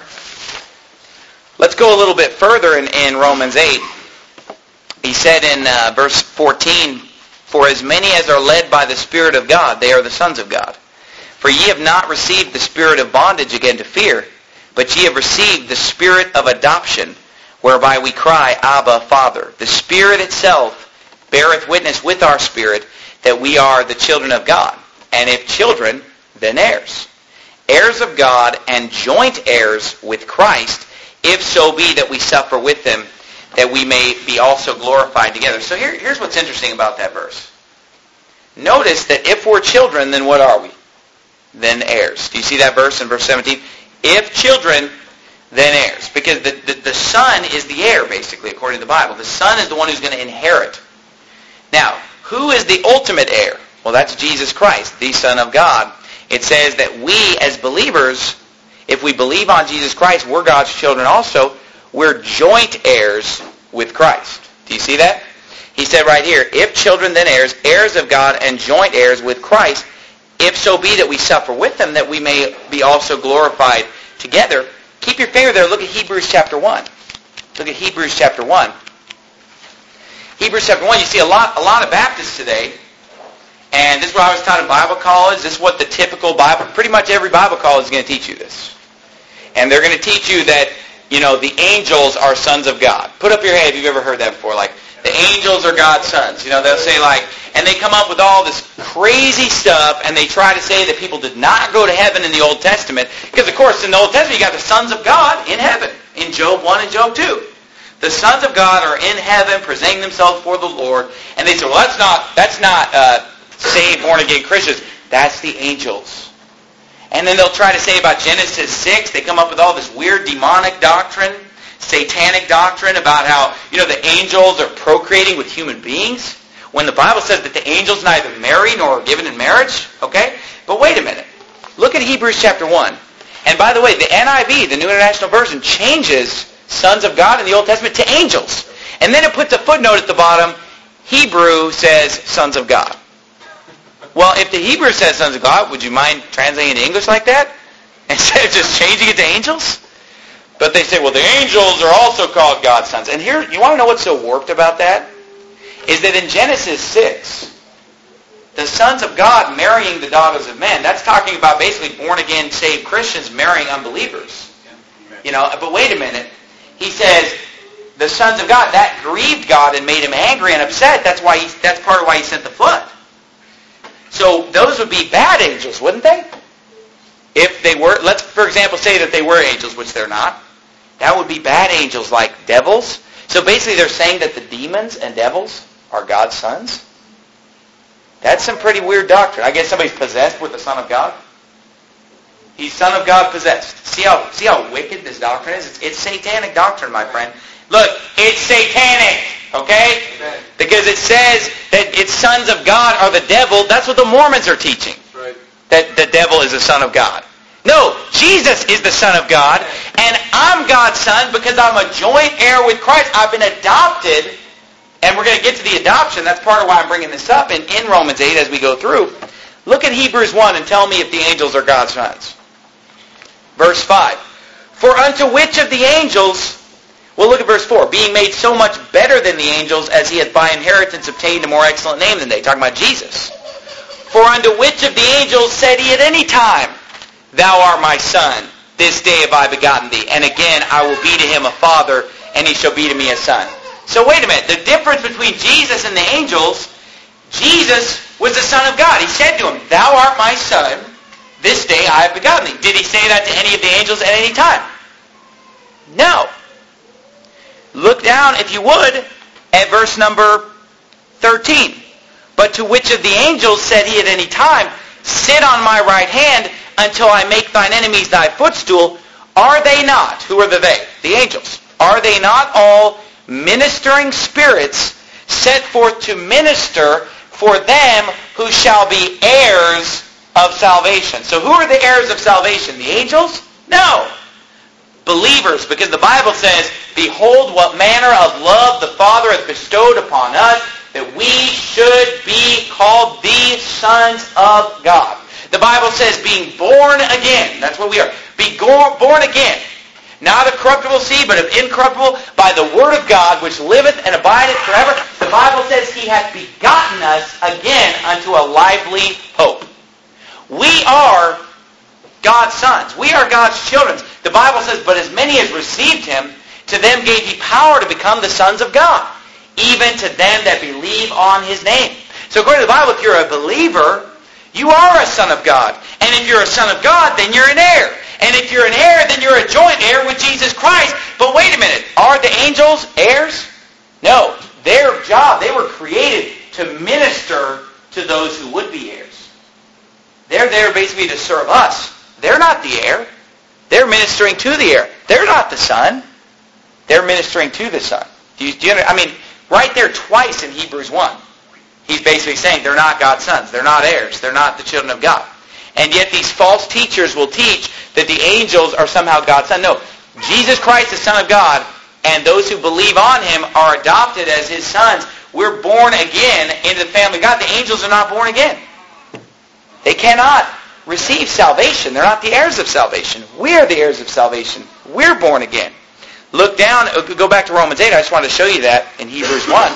Let's go a little bit further in, in Romans eight. He said in uh, verse fourteen, for as many as are led by the Spirit of God, they are the sons of God. For ye have not received the spirit of bondage again to fear, but ye have received the Spirit of adoption, whereby we cry, Abba, Father. The Spirit itself beareth witness with our spirit that we are the children of God. And if children, then heirs. Heirs of God and joint heirs with Christ, if so be that we suffer with Him, that we may be also glorified together. So here, here's what's interesting about that verse. Notice that if we're children, then what are we? Then heirs. Do you see that verse in verse seventeen? If children, then heirs. Because the, the, the son is the heir, basically, according to the Bible. The son is the one who's going to inherit. Now, who is the ultimate heir? Well, that's Jesus Christ, the Son of God. It says that we, as believers, if we believe on Jesus Christ, we're God's children also. We're joint heirs with Christ. Do you see that? He said right here, if children, then heirs, heirs of God and joint heirs with Christ, if so be that we suffer with Him, that we may be also glorified together. Keep your finger there. Look at Hebrews chapter one. Look at Hebrews chapter one. Hebrews chapter one, you see a lot, a lot of Baptists today, and this is what I was taught in Bible college. This is what the typical Bible, pretty much every Bible college is going to teach you this. And they're going to teach you that, you know, the angels are sons of God. Put up your hand if you've ever heard that before. Like, the angels are God's sons. You know, they'll say like, and they come up with all this crazy stuff, and they try to say that people did not go to heaven in the Old Testament. Because, of course, in the Old Testament, you got the sons of God in heaven. In Job one and Job two. The sons of God are in heaven presenting themselves for the Lord. And they say, well, that's not, that's not uh, saved, born-again Christians. That's the angels. And then they'll try to say about Genesis six, they come up with all this weird demonic doctrine, satanic doctrine about how, you know, the angels are procreating with human beings, when the Bible says that the angels neither marry nor are given in marriage. Okay? But wait a minute. Look at Hebrews chapter one. And by the way, the N I V, the New International Version, changes sons of God in the Old Testament to angels. And then it puts a footnote at the bottom. Hebrew says sons of God. Well, if the Hebrew says sons of God, would you mind translating it into English like that? Instead of just changing it to angels? But they say, well, the angels are also called God's sons. And here, you want to know what's so warped about that? Is that in Genesis six, the sons of God marrying the daughters of men, that's talking about basically born-again, saved Christians marrying unbelievers. You know, but wait a minute. He says, the sons of God, that grieved God and made Him angry and upset. That's why he, that's part of why He sent the flood. So those would be bad angels, wouldn't they? If they were, let's, for example, say that they were angels, which they're not. That would be bad angels like devils. So basically they're saying that the demons and devils are God's sons. That's some pretty weird doctrine. I guess somebody's possessed with the Son of God. He's Son of God possessed. See how see how wicked this doctrine is? It's, it's satanic doctrine, my friend. Look, it's satanic, okay? Because it says that it's sons of God are the devil. That's what the Mormons are teaching. Right. That the devil is the Son of God. No, Jesus is the Son of God, and I'm God's son because I'm a joint heir with Christ. I've been adopted, and we're going to get to the adoption. That's part of why I'm bringing this up in, in Romans eight as we go through. Look at Hebrews one and tell me if the angels are God's sons. Verse five. For unto which of the angels Well, look at verse four. Being made so much better than the angels, as he hath by inheritance obtained a more excellent name than they. Talking about Jesus. For unto which of the angels said he at any time, Thou art my son, this day have I begotten thee. And again, I will be to him a father, and he shall be to me a son. So wait a minute. The difference between Jesus and the angels, Jesus was the Son of God. He said to him, Thou art my son, this day I have begotten thee. Did he say that to any of the angels at any time? No. Look down, if you would, at verse number thirteen. But to which of the angels said he at any time, Sit on my right hand until I make thine enemies thy footstool? Are they not, who are the they? The angels. Are they not all ministering spirits set forth to minister for them who shall be heirs of salvation? So who are the heirs of salvation? The angels? No. Believers, because the Bible says, Behold what manner of love the Father hath bestowed upon us, that we should be called the sons of God. The Bible says, being born again, that's what we are, be born again, not of corruptible seed, but of incorruptible, by the word of God, which liveth and abideth forever. The Bible says he hath begotten us again unto a lively hope. We are God's sons. We are God's children. The Bible says, But as many as received him, to them gave he power to become the sons of God, even to them that believe on his name. So according to the Bible, if you're a believer, you are a son of God. And if you're a son of God, then you're an heir. And if you're an heir, then you're a joint heir with Jesus Christ. But wait a minute. Are the angels heirs? No. Their job, they were created to minister to those who would be heirs. They're there basically to serve us. They're not the heir. They're ministering to the heir. They're not the son. They're ministering to the son. Do you, do you I mean, right there twice in Hebrews one, he's basically saying they're not God's sons. They're not heirs. They're not the children of God. And yet these false teachers will teach that the angels are somehow God's son. No. Jesus Christ, the Son of God, and those who believe on him are adopted as his sons. We're born again into the family of God. The angels are not born again. They cannot receive salvation. They're not the heirs of salvation. We are the heirs of salvation. We're born again. Look down, go back to Romans eight. I just wanted to show you that in Hebrews one.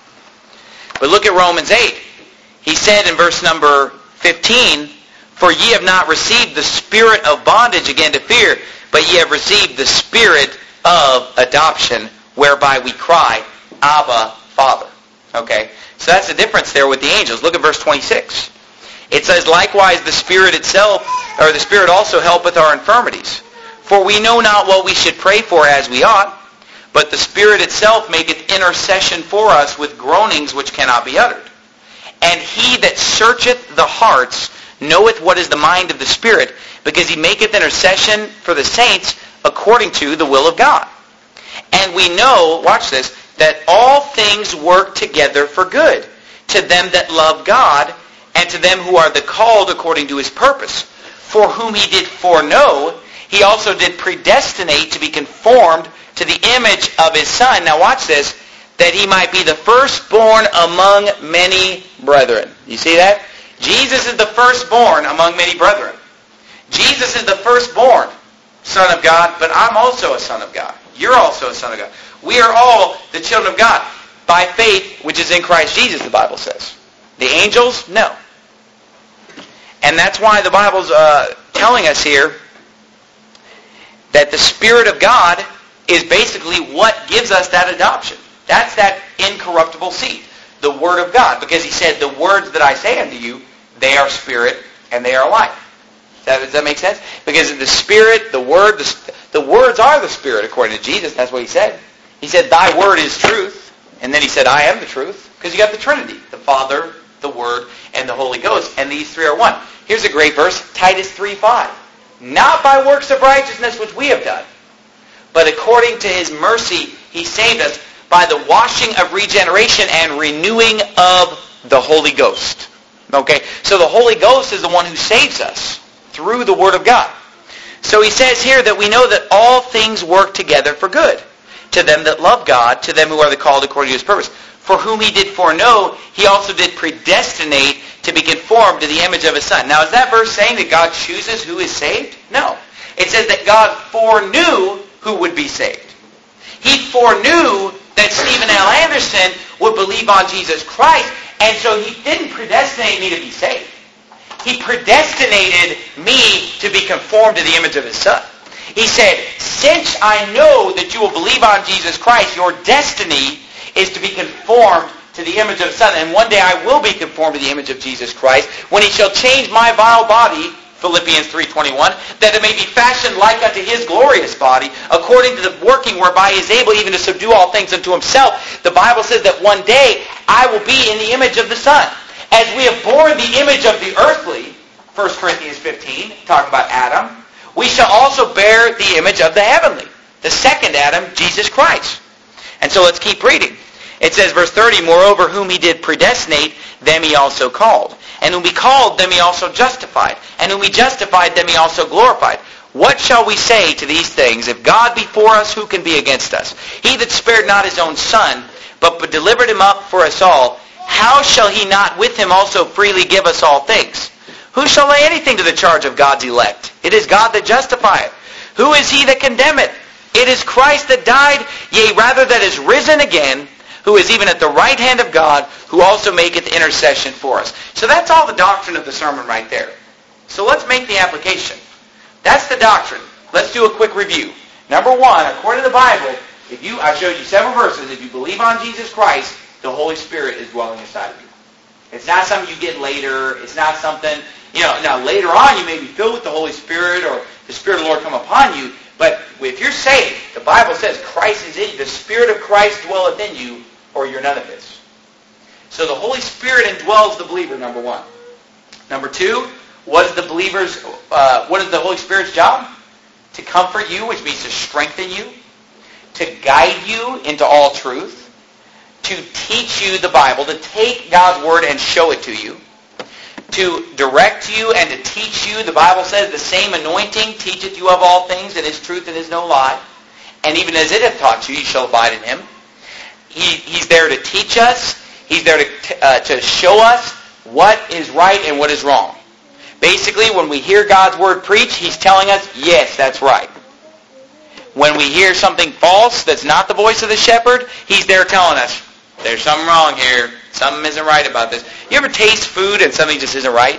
But look at Romans eight. He said in verse number fifteen, For ye have not received the spirit of bondage again to fear, but ye have received the spirit of adoption, whereby we cry, Abba, Father. Okay? So that's the difference there with the angels. Look at verse twenty-six. It says, Likewise the Spirit itself, or the Spirit also helpeth our infirmities. For we know not what we should pray for as we ought, but the Spirit itself maketh intercession for us with groanings which cannot be uttered. And he that searcheth the hearts knoweth what is the mind of the Spirit, because he maketh intercession for the saints according to the will of God. And we know, watch this, that all things work together for good, to them that love God, and to them who are the called according to his purpose. For whom he did foreknow, he also did predestinate to be conformed to the image of his Son. Now watch this, that he might be the firstborn among many brethren. You see that? Jesus is the firstborn among many brethren. Jesus is the firstborn Son of God, but I'm also a son of God. You're also a son of God. We are all the children of God by faith, which is in Christ Jesus, the Bible says. The angels, no. And that's why the Bible's uh, telling us here that the Spirit of God is basically what gives us that adoption. That's that incorruptible seed, the Word of God. Because he said, the words that I say unto you, they are spirit and they are life. Does that, does that make sense? Because the Spirit, the Word, the, the words are the Spirit according to Jesus. That's what he said. He said, thy Word is truth. And then he said, I am the truth. Because you got the Trinity, the Father, the Word, and the Holy Ghost. And these three are one. Here's a great verse, Titus three five. Not by works of righteousness which we have done, but according to his mercy he saved us by the washing of regeneration and renewing of the Holy Ghost. Okay? So the Holy Ghost is the one who saves us through the Word of God. So he says here that we know that all things work together for good, to them that love God, to them who are the called according to his purpose. For whom he did foreknow, he also did predestinate to be conformed to the image of his Son. Now, is that verse saying that God chooses who is saved? No. It says that God foreknew who would be saved. He foreknew that Stephen L. Anderson would believe on Jesus Christ, and so he didn't predestinate me to be saved. He predestinated me to be conformed to the image of his Son. He said, since I know that you will believe on Jesus Christ, your destiny is to be conformed to the image of the Son. And one day I will be conformed to the image of Jesus Christ when he shall change my vile body, Philippians three twenty-one, that it may be fashioned like unto his glorious body, according to the working whereby he is able even to subdue all things unto himself. The Bible says that one day I will be in the image of the Son. As we have borne the image of the earthly, First Corinthians fifteen, talking about Adam, we shall also bear the image of the heavenly, the second Adam, Jesus Christ. And so let's keep reading. It says, verse thirty, moreover, whom he did predestinate, them he also called. And whom he called, them he also justified. And whom he justified, them he also glorified. What shall we say to these things? If God be for us, who can be against us? He that spared not his own Son, but delivered him up for us all, how shall he not with him also freely give us all things? Who shall lay anything to the charge of God's elect? It is God that justifieth. Who is he that condemneth? It is Christ that died, yea, rather that is risen again, who is even at the right hand of God, who also maketh intercession for us. So that's all the doctrine of the sermon right there. So let's make the application. That's the doctrine. Let's do a quick review. Number one, according to the Bible, if you, I showed you several verses, if you believe on Jesus Christ, the Holy Spirit is dwelling inside of you. It's not something you get later. It's not something, you know, now later on you may be filled with the Holy Spirit or the Spirit of the Lord come upon you. But if you're saved, the Bible says Christ is in you. The Spirit of Christ dwelleth in you, or you're none of his. So the Holy Spirit indwells the believer, number one. Number two, what is the believer's, uh, what is the Holy Spirit's job? To comfort you, which means to strengthen you, to guide you into all truth, to teach you the Bible, to take God's Word and show it to you, to direct you and to teach you. The Bible says the same anointing teacheth you of all things, and is truth and is no lie. And even as it hath taught you, you shall abide in him. He, he's there to teach us. He's there to, uh, to show us what is right and what is wrong. Basically, when we hear God's Word preached, he's telling us, yes, that's right. When we hear something false that's not the voice of the shepherd, he's there telling us, there's something wrong here. Something isn't right about this. You ever taste food and something just isn't right?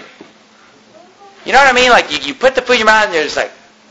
You know what I mean? Like you, you put the food in your mouth and you're just like,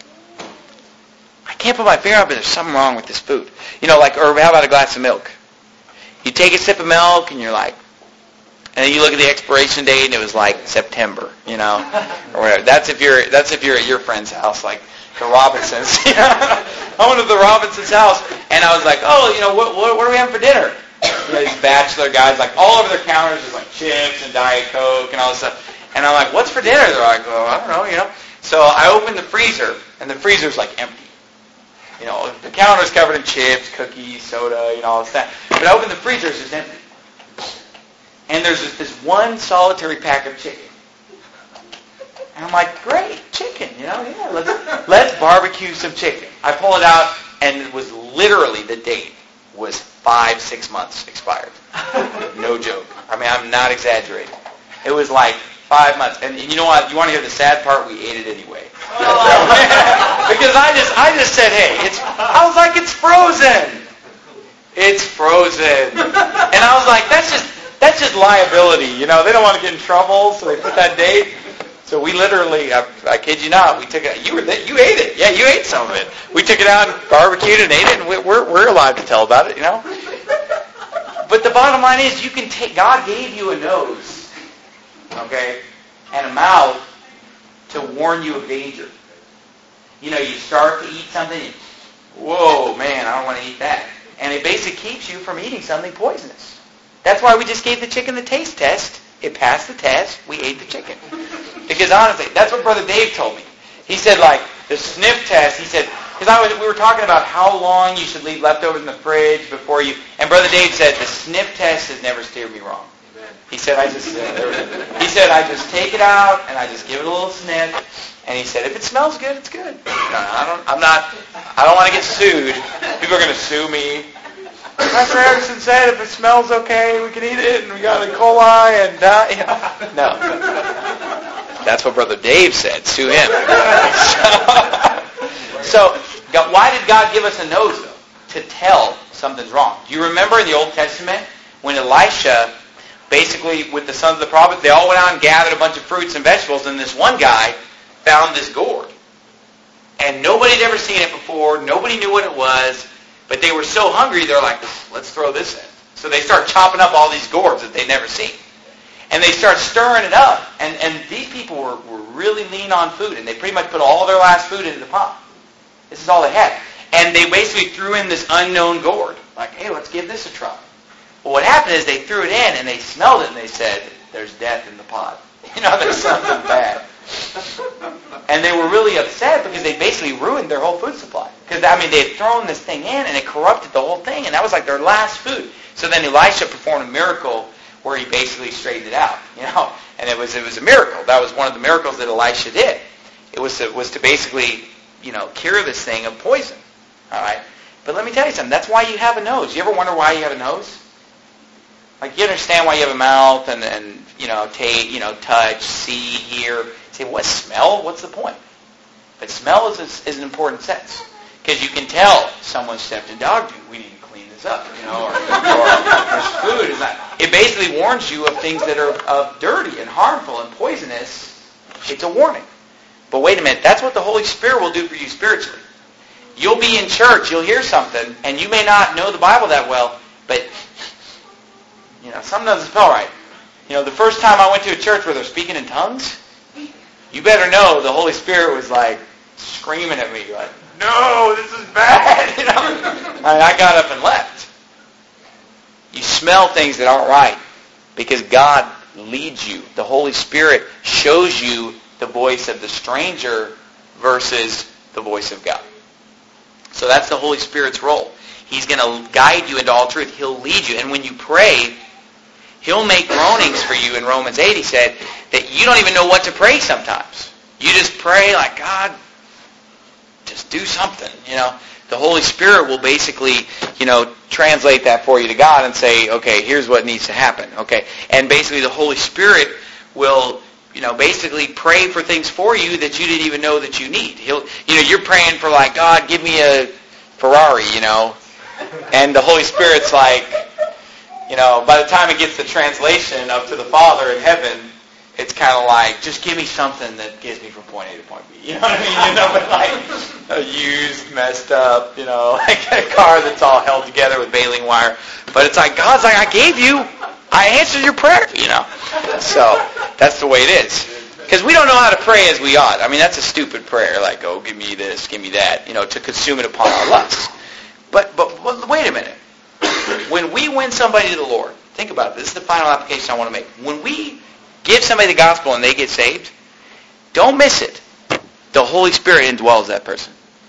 I can't put my finger on it, but there's something wrong with this food. You know, like, or how about a glass of milk? You take a sip of milk and you're like, and then you look at the expiration date and it was like September, you know, or whatever. That's if you're that's if you're at your friend's house, like the Robinsons. I went to the Robinsons' house and I was like, oh, you know, what what, what are we having for dinner? You know, these bachelor guys, like all over their counters is like chips and Diet Coke and all this stuff. And I'm like, what's for dinner? They're like, oh, I don't know, you know. So I opened the freezer and the freezer's like empty. You know, the counter's covered in chips, cookies, soda, you know, all this stuff. But I opened the freezer, it's just empty. And there's just this one solitary pack of chicken. And I'm like, great, chicken, you know, yeah, let's let's barbecue some chicken. I pull it out and it was literally the date was five, six months expired. No joke. I mean, I'm not exaggerating. It was like five months. And you know what? You want to hear the sad part? We ate it anyway. Because I just I just said, hey, it's I was like, it's frozen. It's frozen. And I was like, that's just that's just liability. You know, they don't want to get in trouble, so they put that date. So we literally, I, I kid you not, we took it. You were there, you ate it. Yeah, you ate some of it. We took it out and barbecued it and ate it, and we're we're alive to tell about it. You know. But the bottom line is, you can take. God gave you a nose, okay, and a mouth to warn you of danger. You know, you start to eat something, and, whoa, man, I don't want to eat that, and it basically keeps you from eating something poisonous. That's why we just gave the chicken the taste test. It passed the test. We ate the chicken. Because honestly, that's what Brother Dave told me. He said, like, the sniff test, he said, because I was, we were talking about how long you should leave leftovers in the fridge before you, and Brother Dave said, the sniff test has never steered me wrong. He said, I just, uh, he said, I just take it out, and I just give it a little sniff, and he said, if it smells good, it's good. No, I don't, I'm not, I don't want to get sued. People are going to sue me. Pastor Harrison said if it smells okay, we can eat it, and we got E. coli, and uh, you know. No. That's what Brother Dave said. Sue him. So, so God, why did God give us a nose, though? to tell something's wrong. Do you remember in the Old Testament when Elisha, basically with the sons of the prophets, they all went out and gathered a bunch of fruits and vegetables, and this one guy found this gourd. And nobody had ever seen it before. Nobody knew what it was. But they were so hungry, they're like, let's throw this in. So they start chopping up all these gourds that they'd never seen. And they start stirring it up. And, and these people were, were really lean on food. And they pretty much put all their last food into the pot. This is all they had. And they basically threw in this unknown gourd. Like, hey, let's give this a try. Well, what happened is they threw it in and they smelled it and they said, there's death in the pot. You know, there's something bad. And they were really upset because they basically ruined their whole food supply. Because, I mean, they had thrown this thing in and it corrupted the whole thing. And that was like their last food. So then Elisha performed a miracle where he basically straightened it out. You know, and it was it was a miracle. That was one of the miracles that Elisha did. It was to, was to basically, you know, cure this thing of poison. All right? But let me tell you something. That's why you have a nose. You ever wonder why you have a nose? Like, you understand why you have a mouth and, and you know, taste, you know, touch, see, hear. You say, what, smell? What's the point? But smell is, a, is an important sense. Because you can tell someone stepped in dog food. We need to clean this up, you know, or, or there's food. Is not. It basically warns you of things that are uh, dirty and harmful and poisonous. It's a warning. But wait a minute. That's what the Holy Spirit will do for you spiritually. You'll be in church, you'll hear something, and you may not know the Bible that well, but, you know, something doesn't smell right. You know, the first time I went to a church where they're speaking in tongues, you better know the Holy Spirit was like screaming at me, like, no, this is bad. You know, and I got up and left. You smell things that aren't right because God leads you. The Holy Spirit shows you the voice of the stranger versus the voice of God. So that's the Holy Spirit's role. He's going to guide you into all truth. He'll lead you. And when you pray, He'll make groanings for you. In Romans eight, he said that you don't even know what to pray sometimes. You just pray like, God, just do something. You know, the Holy Spirit will basically, you know, translate that for you to God and say, okay, here's what needs to happen. Okay, and basically the Holy Spirit will, you know, basically pray for things for you that you didn't even know that you need. He'll, you know, you're praying for like, God, give me a Ferrari, you know, and the Holy Spirit's like, you know, by the time it gets the translation up to the Father in heaven, it's kind of like, just give me something that gets me from point A to point B. You know what I mean? You know, but like a used, messed up, you know, like a car that's all held together with baling wire. But it's like, God's like, I gave you, I answered your prayer, you know. So that's the way it is. Because we don't know how to pray as we ought. I mean, that's a stupid prayer, like, oh, give me this, give me that, you know, to consume it upon our lusts. But, but well, wait a minute. When we win somebody to the Lord, think about it. This is the final application I want to make. When we give somebody the gospel and they get saved, don't miss it. The Holy Spirit indwells that person.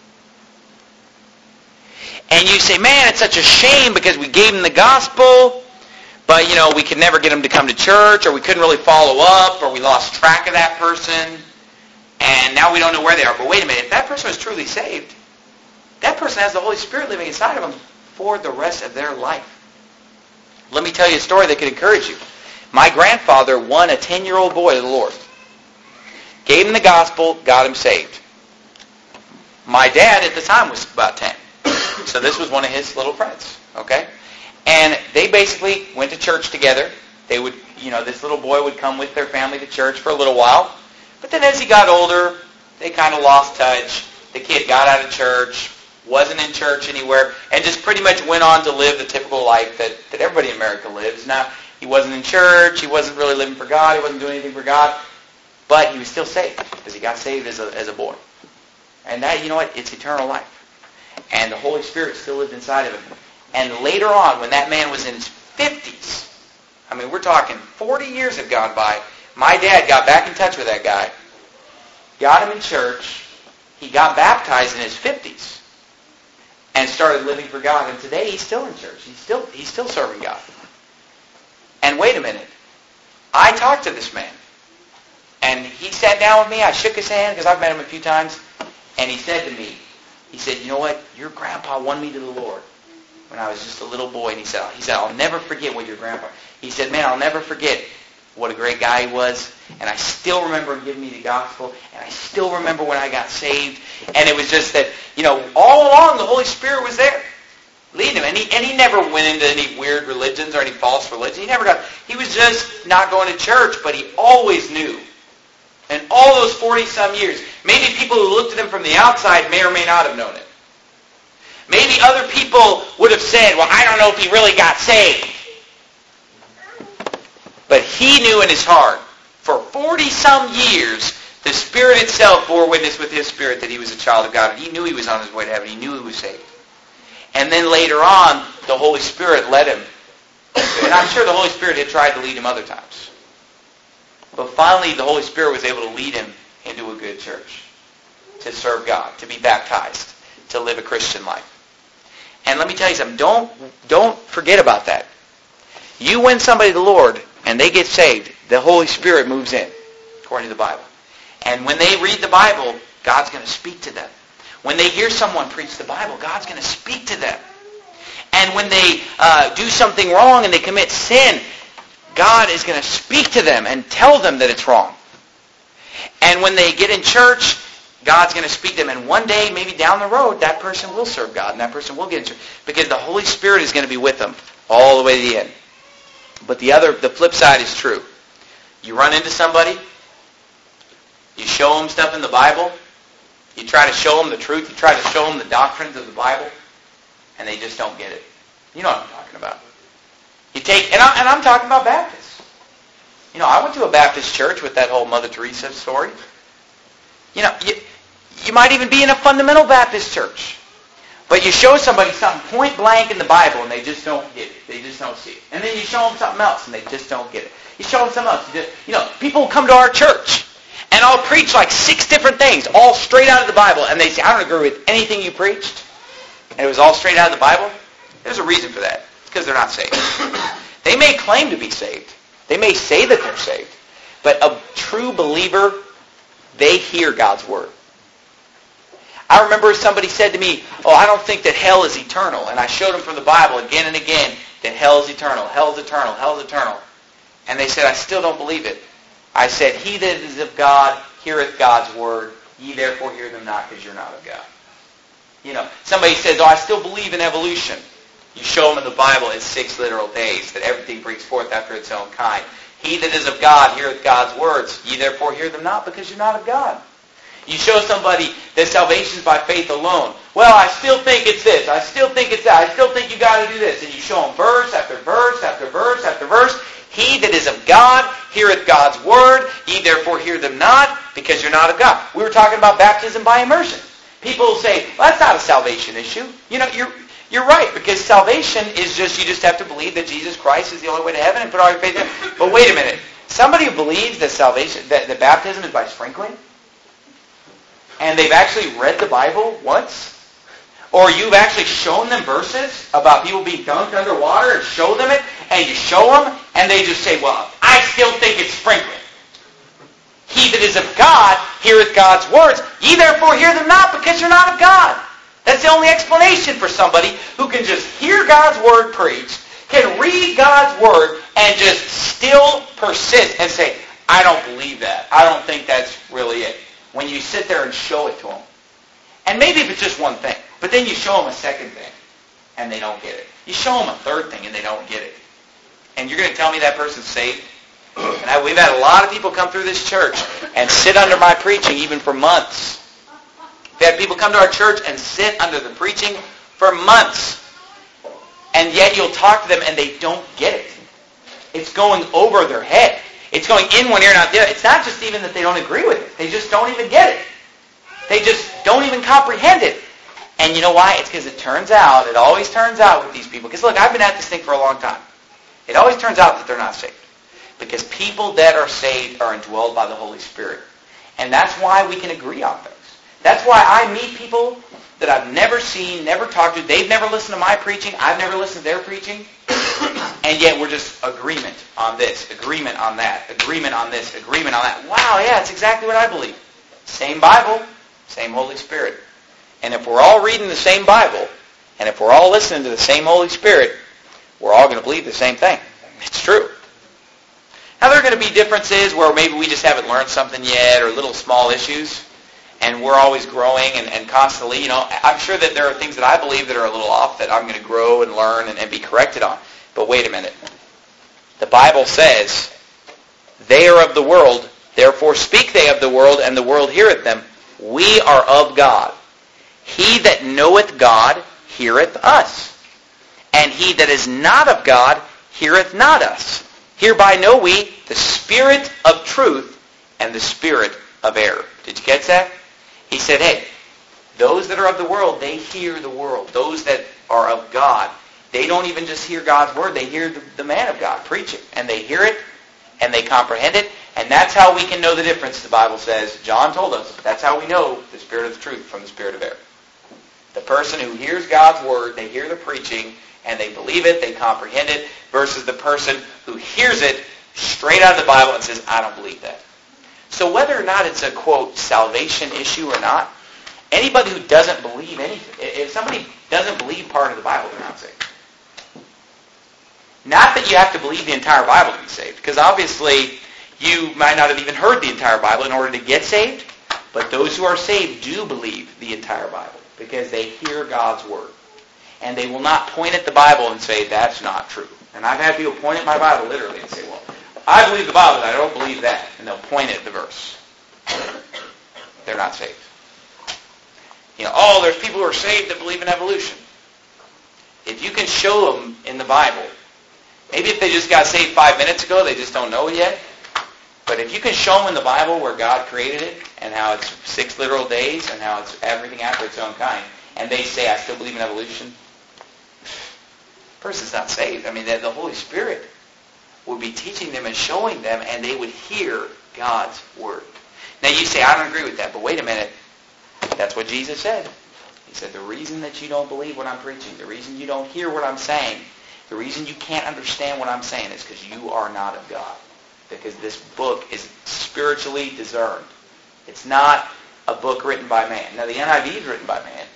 And you say, man, it's such a shame because we gave them the gospel, but, you know, we could never get them to come to church, or we couldn't really follow up, or we lost track of that person, and now we don't know where they are. But wait a minute, if that person was truly saved, that person has the Holy Spirit living inside of them for the rest of their life. Let me tell you a story that could encourage you. My grandfather won a ten-year-old boy to the Lord. Gave him the gospel, got him saved. My dad at the time was about ten. So this was one of his little friends, okay? And they basically went to church together. They would, you know, this little boy would come with their family to church for a little while. But then as he got older, they kind of lost touch. The kid got out of church, wasn't in church anywhere, and just pretty much went on to live the typical life that, that everybody in America lives. Now, he wasn't in church. He wasn't really living for God. He wasn't doing anything for God. But he was still saved because he got saved as a, as a boy. And that, you know what? It's eternal life. And the Holy Spirit still lived inside of him. And later on, when that man was in his fifties, I mean, we're talking forty years have gone by, my dad got back in touch with that guy, got him in church, he got baptized in his fifties, and started living for God. And today he's still in church. He's still he's still serving God. And wait a minute. I talked to this man. And he sat down with me. I shook his hand because I've met him a few times. And he said to me, he said, you know what? Your grandpa won me to the Lord when I was just a little boy. And he said, he said, I'll never forget what your grandpa... He said, man, I'll never forget what a great guy he was. And I still remember him giving me the gospel. And I still remember when I got saved. And it was just that, you know, all along the Holy Spirit was there. Leading him. And he, and he never went into any weird religions or any false religion. He never got, he was just not going to church, but he always knew. And all those forty-some years, maybe people who looked at him from the outside may or may not have known it. Maybe other people would have said, well, I don't know if he really got saved. But he knew in his heart, for forty-some years, the Spirit itself bore witness with his spirit that he was a child of God. And he knew he was on his way to heaven. He knew he was saved. And then later on, the Holy Spirit led him. And I'm sure the Holy Spirit had tried to lead him other times. But finally, the Holy Spirit was able to lead him into a good church, to serve God, to be baptized, to live a Christian life. And let me tell you something, don't, don't forget about that. You win somebody to the Lord, and they get saved, the Holy Spirit moves in, according to the Bible. And when they read the Bible, God's going to speak to them. When they hear someone preach the Bible, God's going to speak to them. And when they uh, do something wrong and they commit sin, God is going to speak to them and tell them that it's wrong. And when they get in church, God's going to speak to them. And one day, maybe down the road, that person will serve God and that person will get in church. Because the Holy Spirit is going to be with them all the way to the end. But the other, the flip side is true. You run into somebody, you show them stuff in the Bible, you try to show them the truth, you try to show them the doctrines of the Bible, and they just don't get it. You know what I'm talking about. You take, and, I, and I'm talking about Baptists. You know, I went to a Baptist church with that whole Mother Teresa story. You know, you, you might even be in a fundamental Baptist church. But you show somebody something point blank in the Bible and they just don't get it. They just don't see it. And then you show them something else and they just don't get it. You show them something else. You, just, you know, people come to our church and I'll preach like six different things, all straight out of the Bible. And they say, I don't agree with anything you preached. And it was all straight out of the Bible. There's a reason for that. It's because they're not saved. They may claim to be saved. They may say that they're saved. But a true believer, they hear God's word. I remember somebody said to me, oh, I don't think that hell is eternal. And I showed them from the Bible again and again that hell is eternal, hell is eternal, hell is eternal. And they said, I still don't believe it. I said, he that is of God heareth God's word. Ye therefore hear them not, because you're not of God. You know, somebody says, oh, I still believe in evolution. You show them in the Bible it's six literal days, that everything brings forth after its own kind. He that is of God heareth God's words. Ye therefore hear them not, because you're not of God. You show somebody that salvation is by faith alone. Well, I still think it's this. I still think it's that. I still think you got to do this. And you show them verse after verse after verse after verse. He that is of God heareth God's word. Ye therefore hear them not, because you're not of God. We were talking about baptism by immersion. People say, well, that's not a salvation issue. You know, you're you're right, because salvation is just, you just have to believe that Jesus Christ is the only way to heaven and put all your faith in. But wait a minute. Somebody who believes that salvation, that, that baptism is by sprinkling, and they've actually read the Bible once, or you've actually shown them verses about people being dunked underwater and show them it, and you show them, and they just say, well, I still think it's sprinkling. He that is of God heareth God's words. Ye therefore hear them not, because you're not of God. That's the only explanation for somebody who can just hear God's word preached, can read God's word, and just still persist and say, I don't believe that. I don't think that's really it. When you sit there and show it to them. And maybe if it's just one thing, but then you show them a second thing, and they don't get it. You show them a third thing, and they don't get it. And you're going to tell me that person's saved? And I, we've had a lot of people come through this church and sit under my preaching even for months. We've had people come to our church and sit under the preaching for months. And yet you'll talk to them and they don't get it. It's going over their head. It's going in one ear and out the other. It's not just even that they don't agree with it. They just don't even get it. They just don't even comprehend it. And you know why? It's because it turns out, it always turns out with these people. Because look, I've been at this thing for a long time. It always turns out that they're not saved. Because people that are saved are indwelled by the Holy Spirit. And that's why we can agree on things. That's why I meet people that I've never seen, never talked to. They've never listened to my preaching. I've never listened to their preaching. And yet we're just agreement on this, agreement on that, agreement on this, agreement on that. Wow, yeah, it's exactly what I believe. Same Bible, same Holy Spirit. And if we're all reading the same Bible, and if we're all listening to the same Holy Spirit, we're all going to believe the same thing. It's true. Now there are going to be differences where maybe we just haven't learned something yet, or little small issues. and we're always growing and, and constantly, you know, I'm sure that there are things that I believe that are a little off that I'm going to grow and learn and, and be corrected on. But wait a minute. The Bible says, they are of the world, therefore speak they of the world, and the world heareth them. We are of God. He that knoweth God heareth us. And he that is not of God heareth not us. Hereby know we the spirit of truth and the spirit of error. Did you catch that? He said, hey, those that are of the world, they hear the world. Those that are of God, they don't even just hear God's word. They hear the, the man of God preaching. And they hear it, and they comprehend it. And that's how we can know the difference, the Bible says. John told us. That's how we know the spirit of the truth from the spirit of error. The person who hears God's word, they hear the preaching, and they believe it, they comprehend it, versus the person who hears it straight out of the Bible and says, I don't believe that. So whether or not it's a, quote, salvation issue or not, anybody who doesn't believe anything, if somebody doesn't believe part of the Bible, they're not saved. Not that you have to believe the entire Bible to be saved, because obviously you might not have even heard the entire Bible in order to get saved, but those who are saved do believe the entire Bible, because they hear God's word. And they will not point at the Bible and say, that's not true. And I've had people point at my Bible literally and say, well, I believe the Bible, but I don't believe that. And they'll point at the verse. They're not saved. You know, oh, there's people who are saved that believe in evolution. If you can show them in the Bible, maybe if they just got saved five minutes ago, they just don't know it yet. But if you can show them in the Bible where God created it and how it's six literal days and how it's everything after its own kind, and they say, I still believe in evolution, the person's not saved. I mean, the Holy Spirit would be teaching them and showing them, and they would hear God's word. Now you say, I don't agree with that, but wait a minute. That's what Jesus said. He said, the reason that you don't believe what I'm preaching, the reason you don't hear what I'm saying, the reason you can't understand what I'm saying is because you are not of God. Because this book is spiritually discerned. It's not a book written by man. Now the N I V is written by man.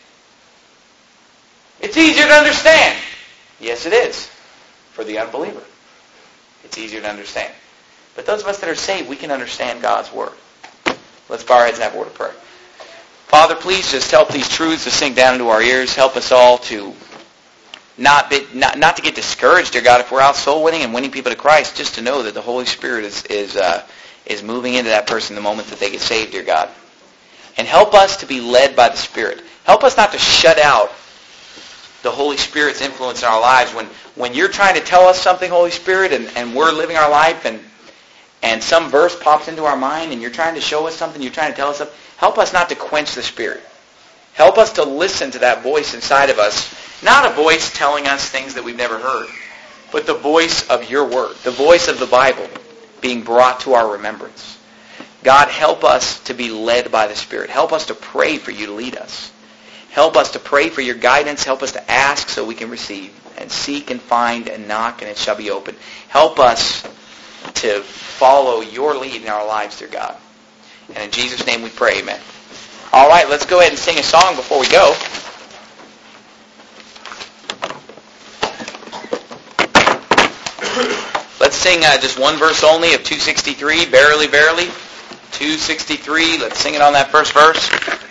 It's easier to understand. Yes, it is. For the unbeliever. It's easier to understand. But those of us that are saved, we can understand God's word. Let's bow our heads and have a word of prayer. Father, please just help these truths to sink down into our ears. Help us all to not be, not, not to get discouraged, dear God, if we're out soul winning and winning people to Christ, just to know that the Holy Spirit is is uh, is moving into that person the moment that they get saved, dear God. And help us to be led by the Spirit. Help us not to shut out the Holy Spirit's influence in our lives. When when you're trying to tell us something, Holy Spirit, and, and we're living our life, and and some verse pops into our mind, and you're trying to show us something, you're trying to tell us something, help us not to quench the Spirit. Help us to listen to that voice inside of us. Not a voice telling us things that we've never heard, but the voice of your word, the voice of the Bible being brought to our remembrance. God, help us to be led by the Spirit. Help us to pray for you to lead us. Help us to pray for your guidance. Help us to ask so we can receive, and seek and find and knock and it shall be open. Help us to follow your lead in our lives, dear God. And in Jesus' name we pray, amen. All right, let's go ahead and sing a song before we go. Let's sing uh, just one verse only of two sixty-three, Verily, Verily. two sixty-three, let's sing it on that first verse.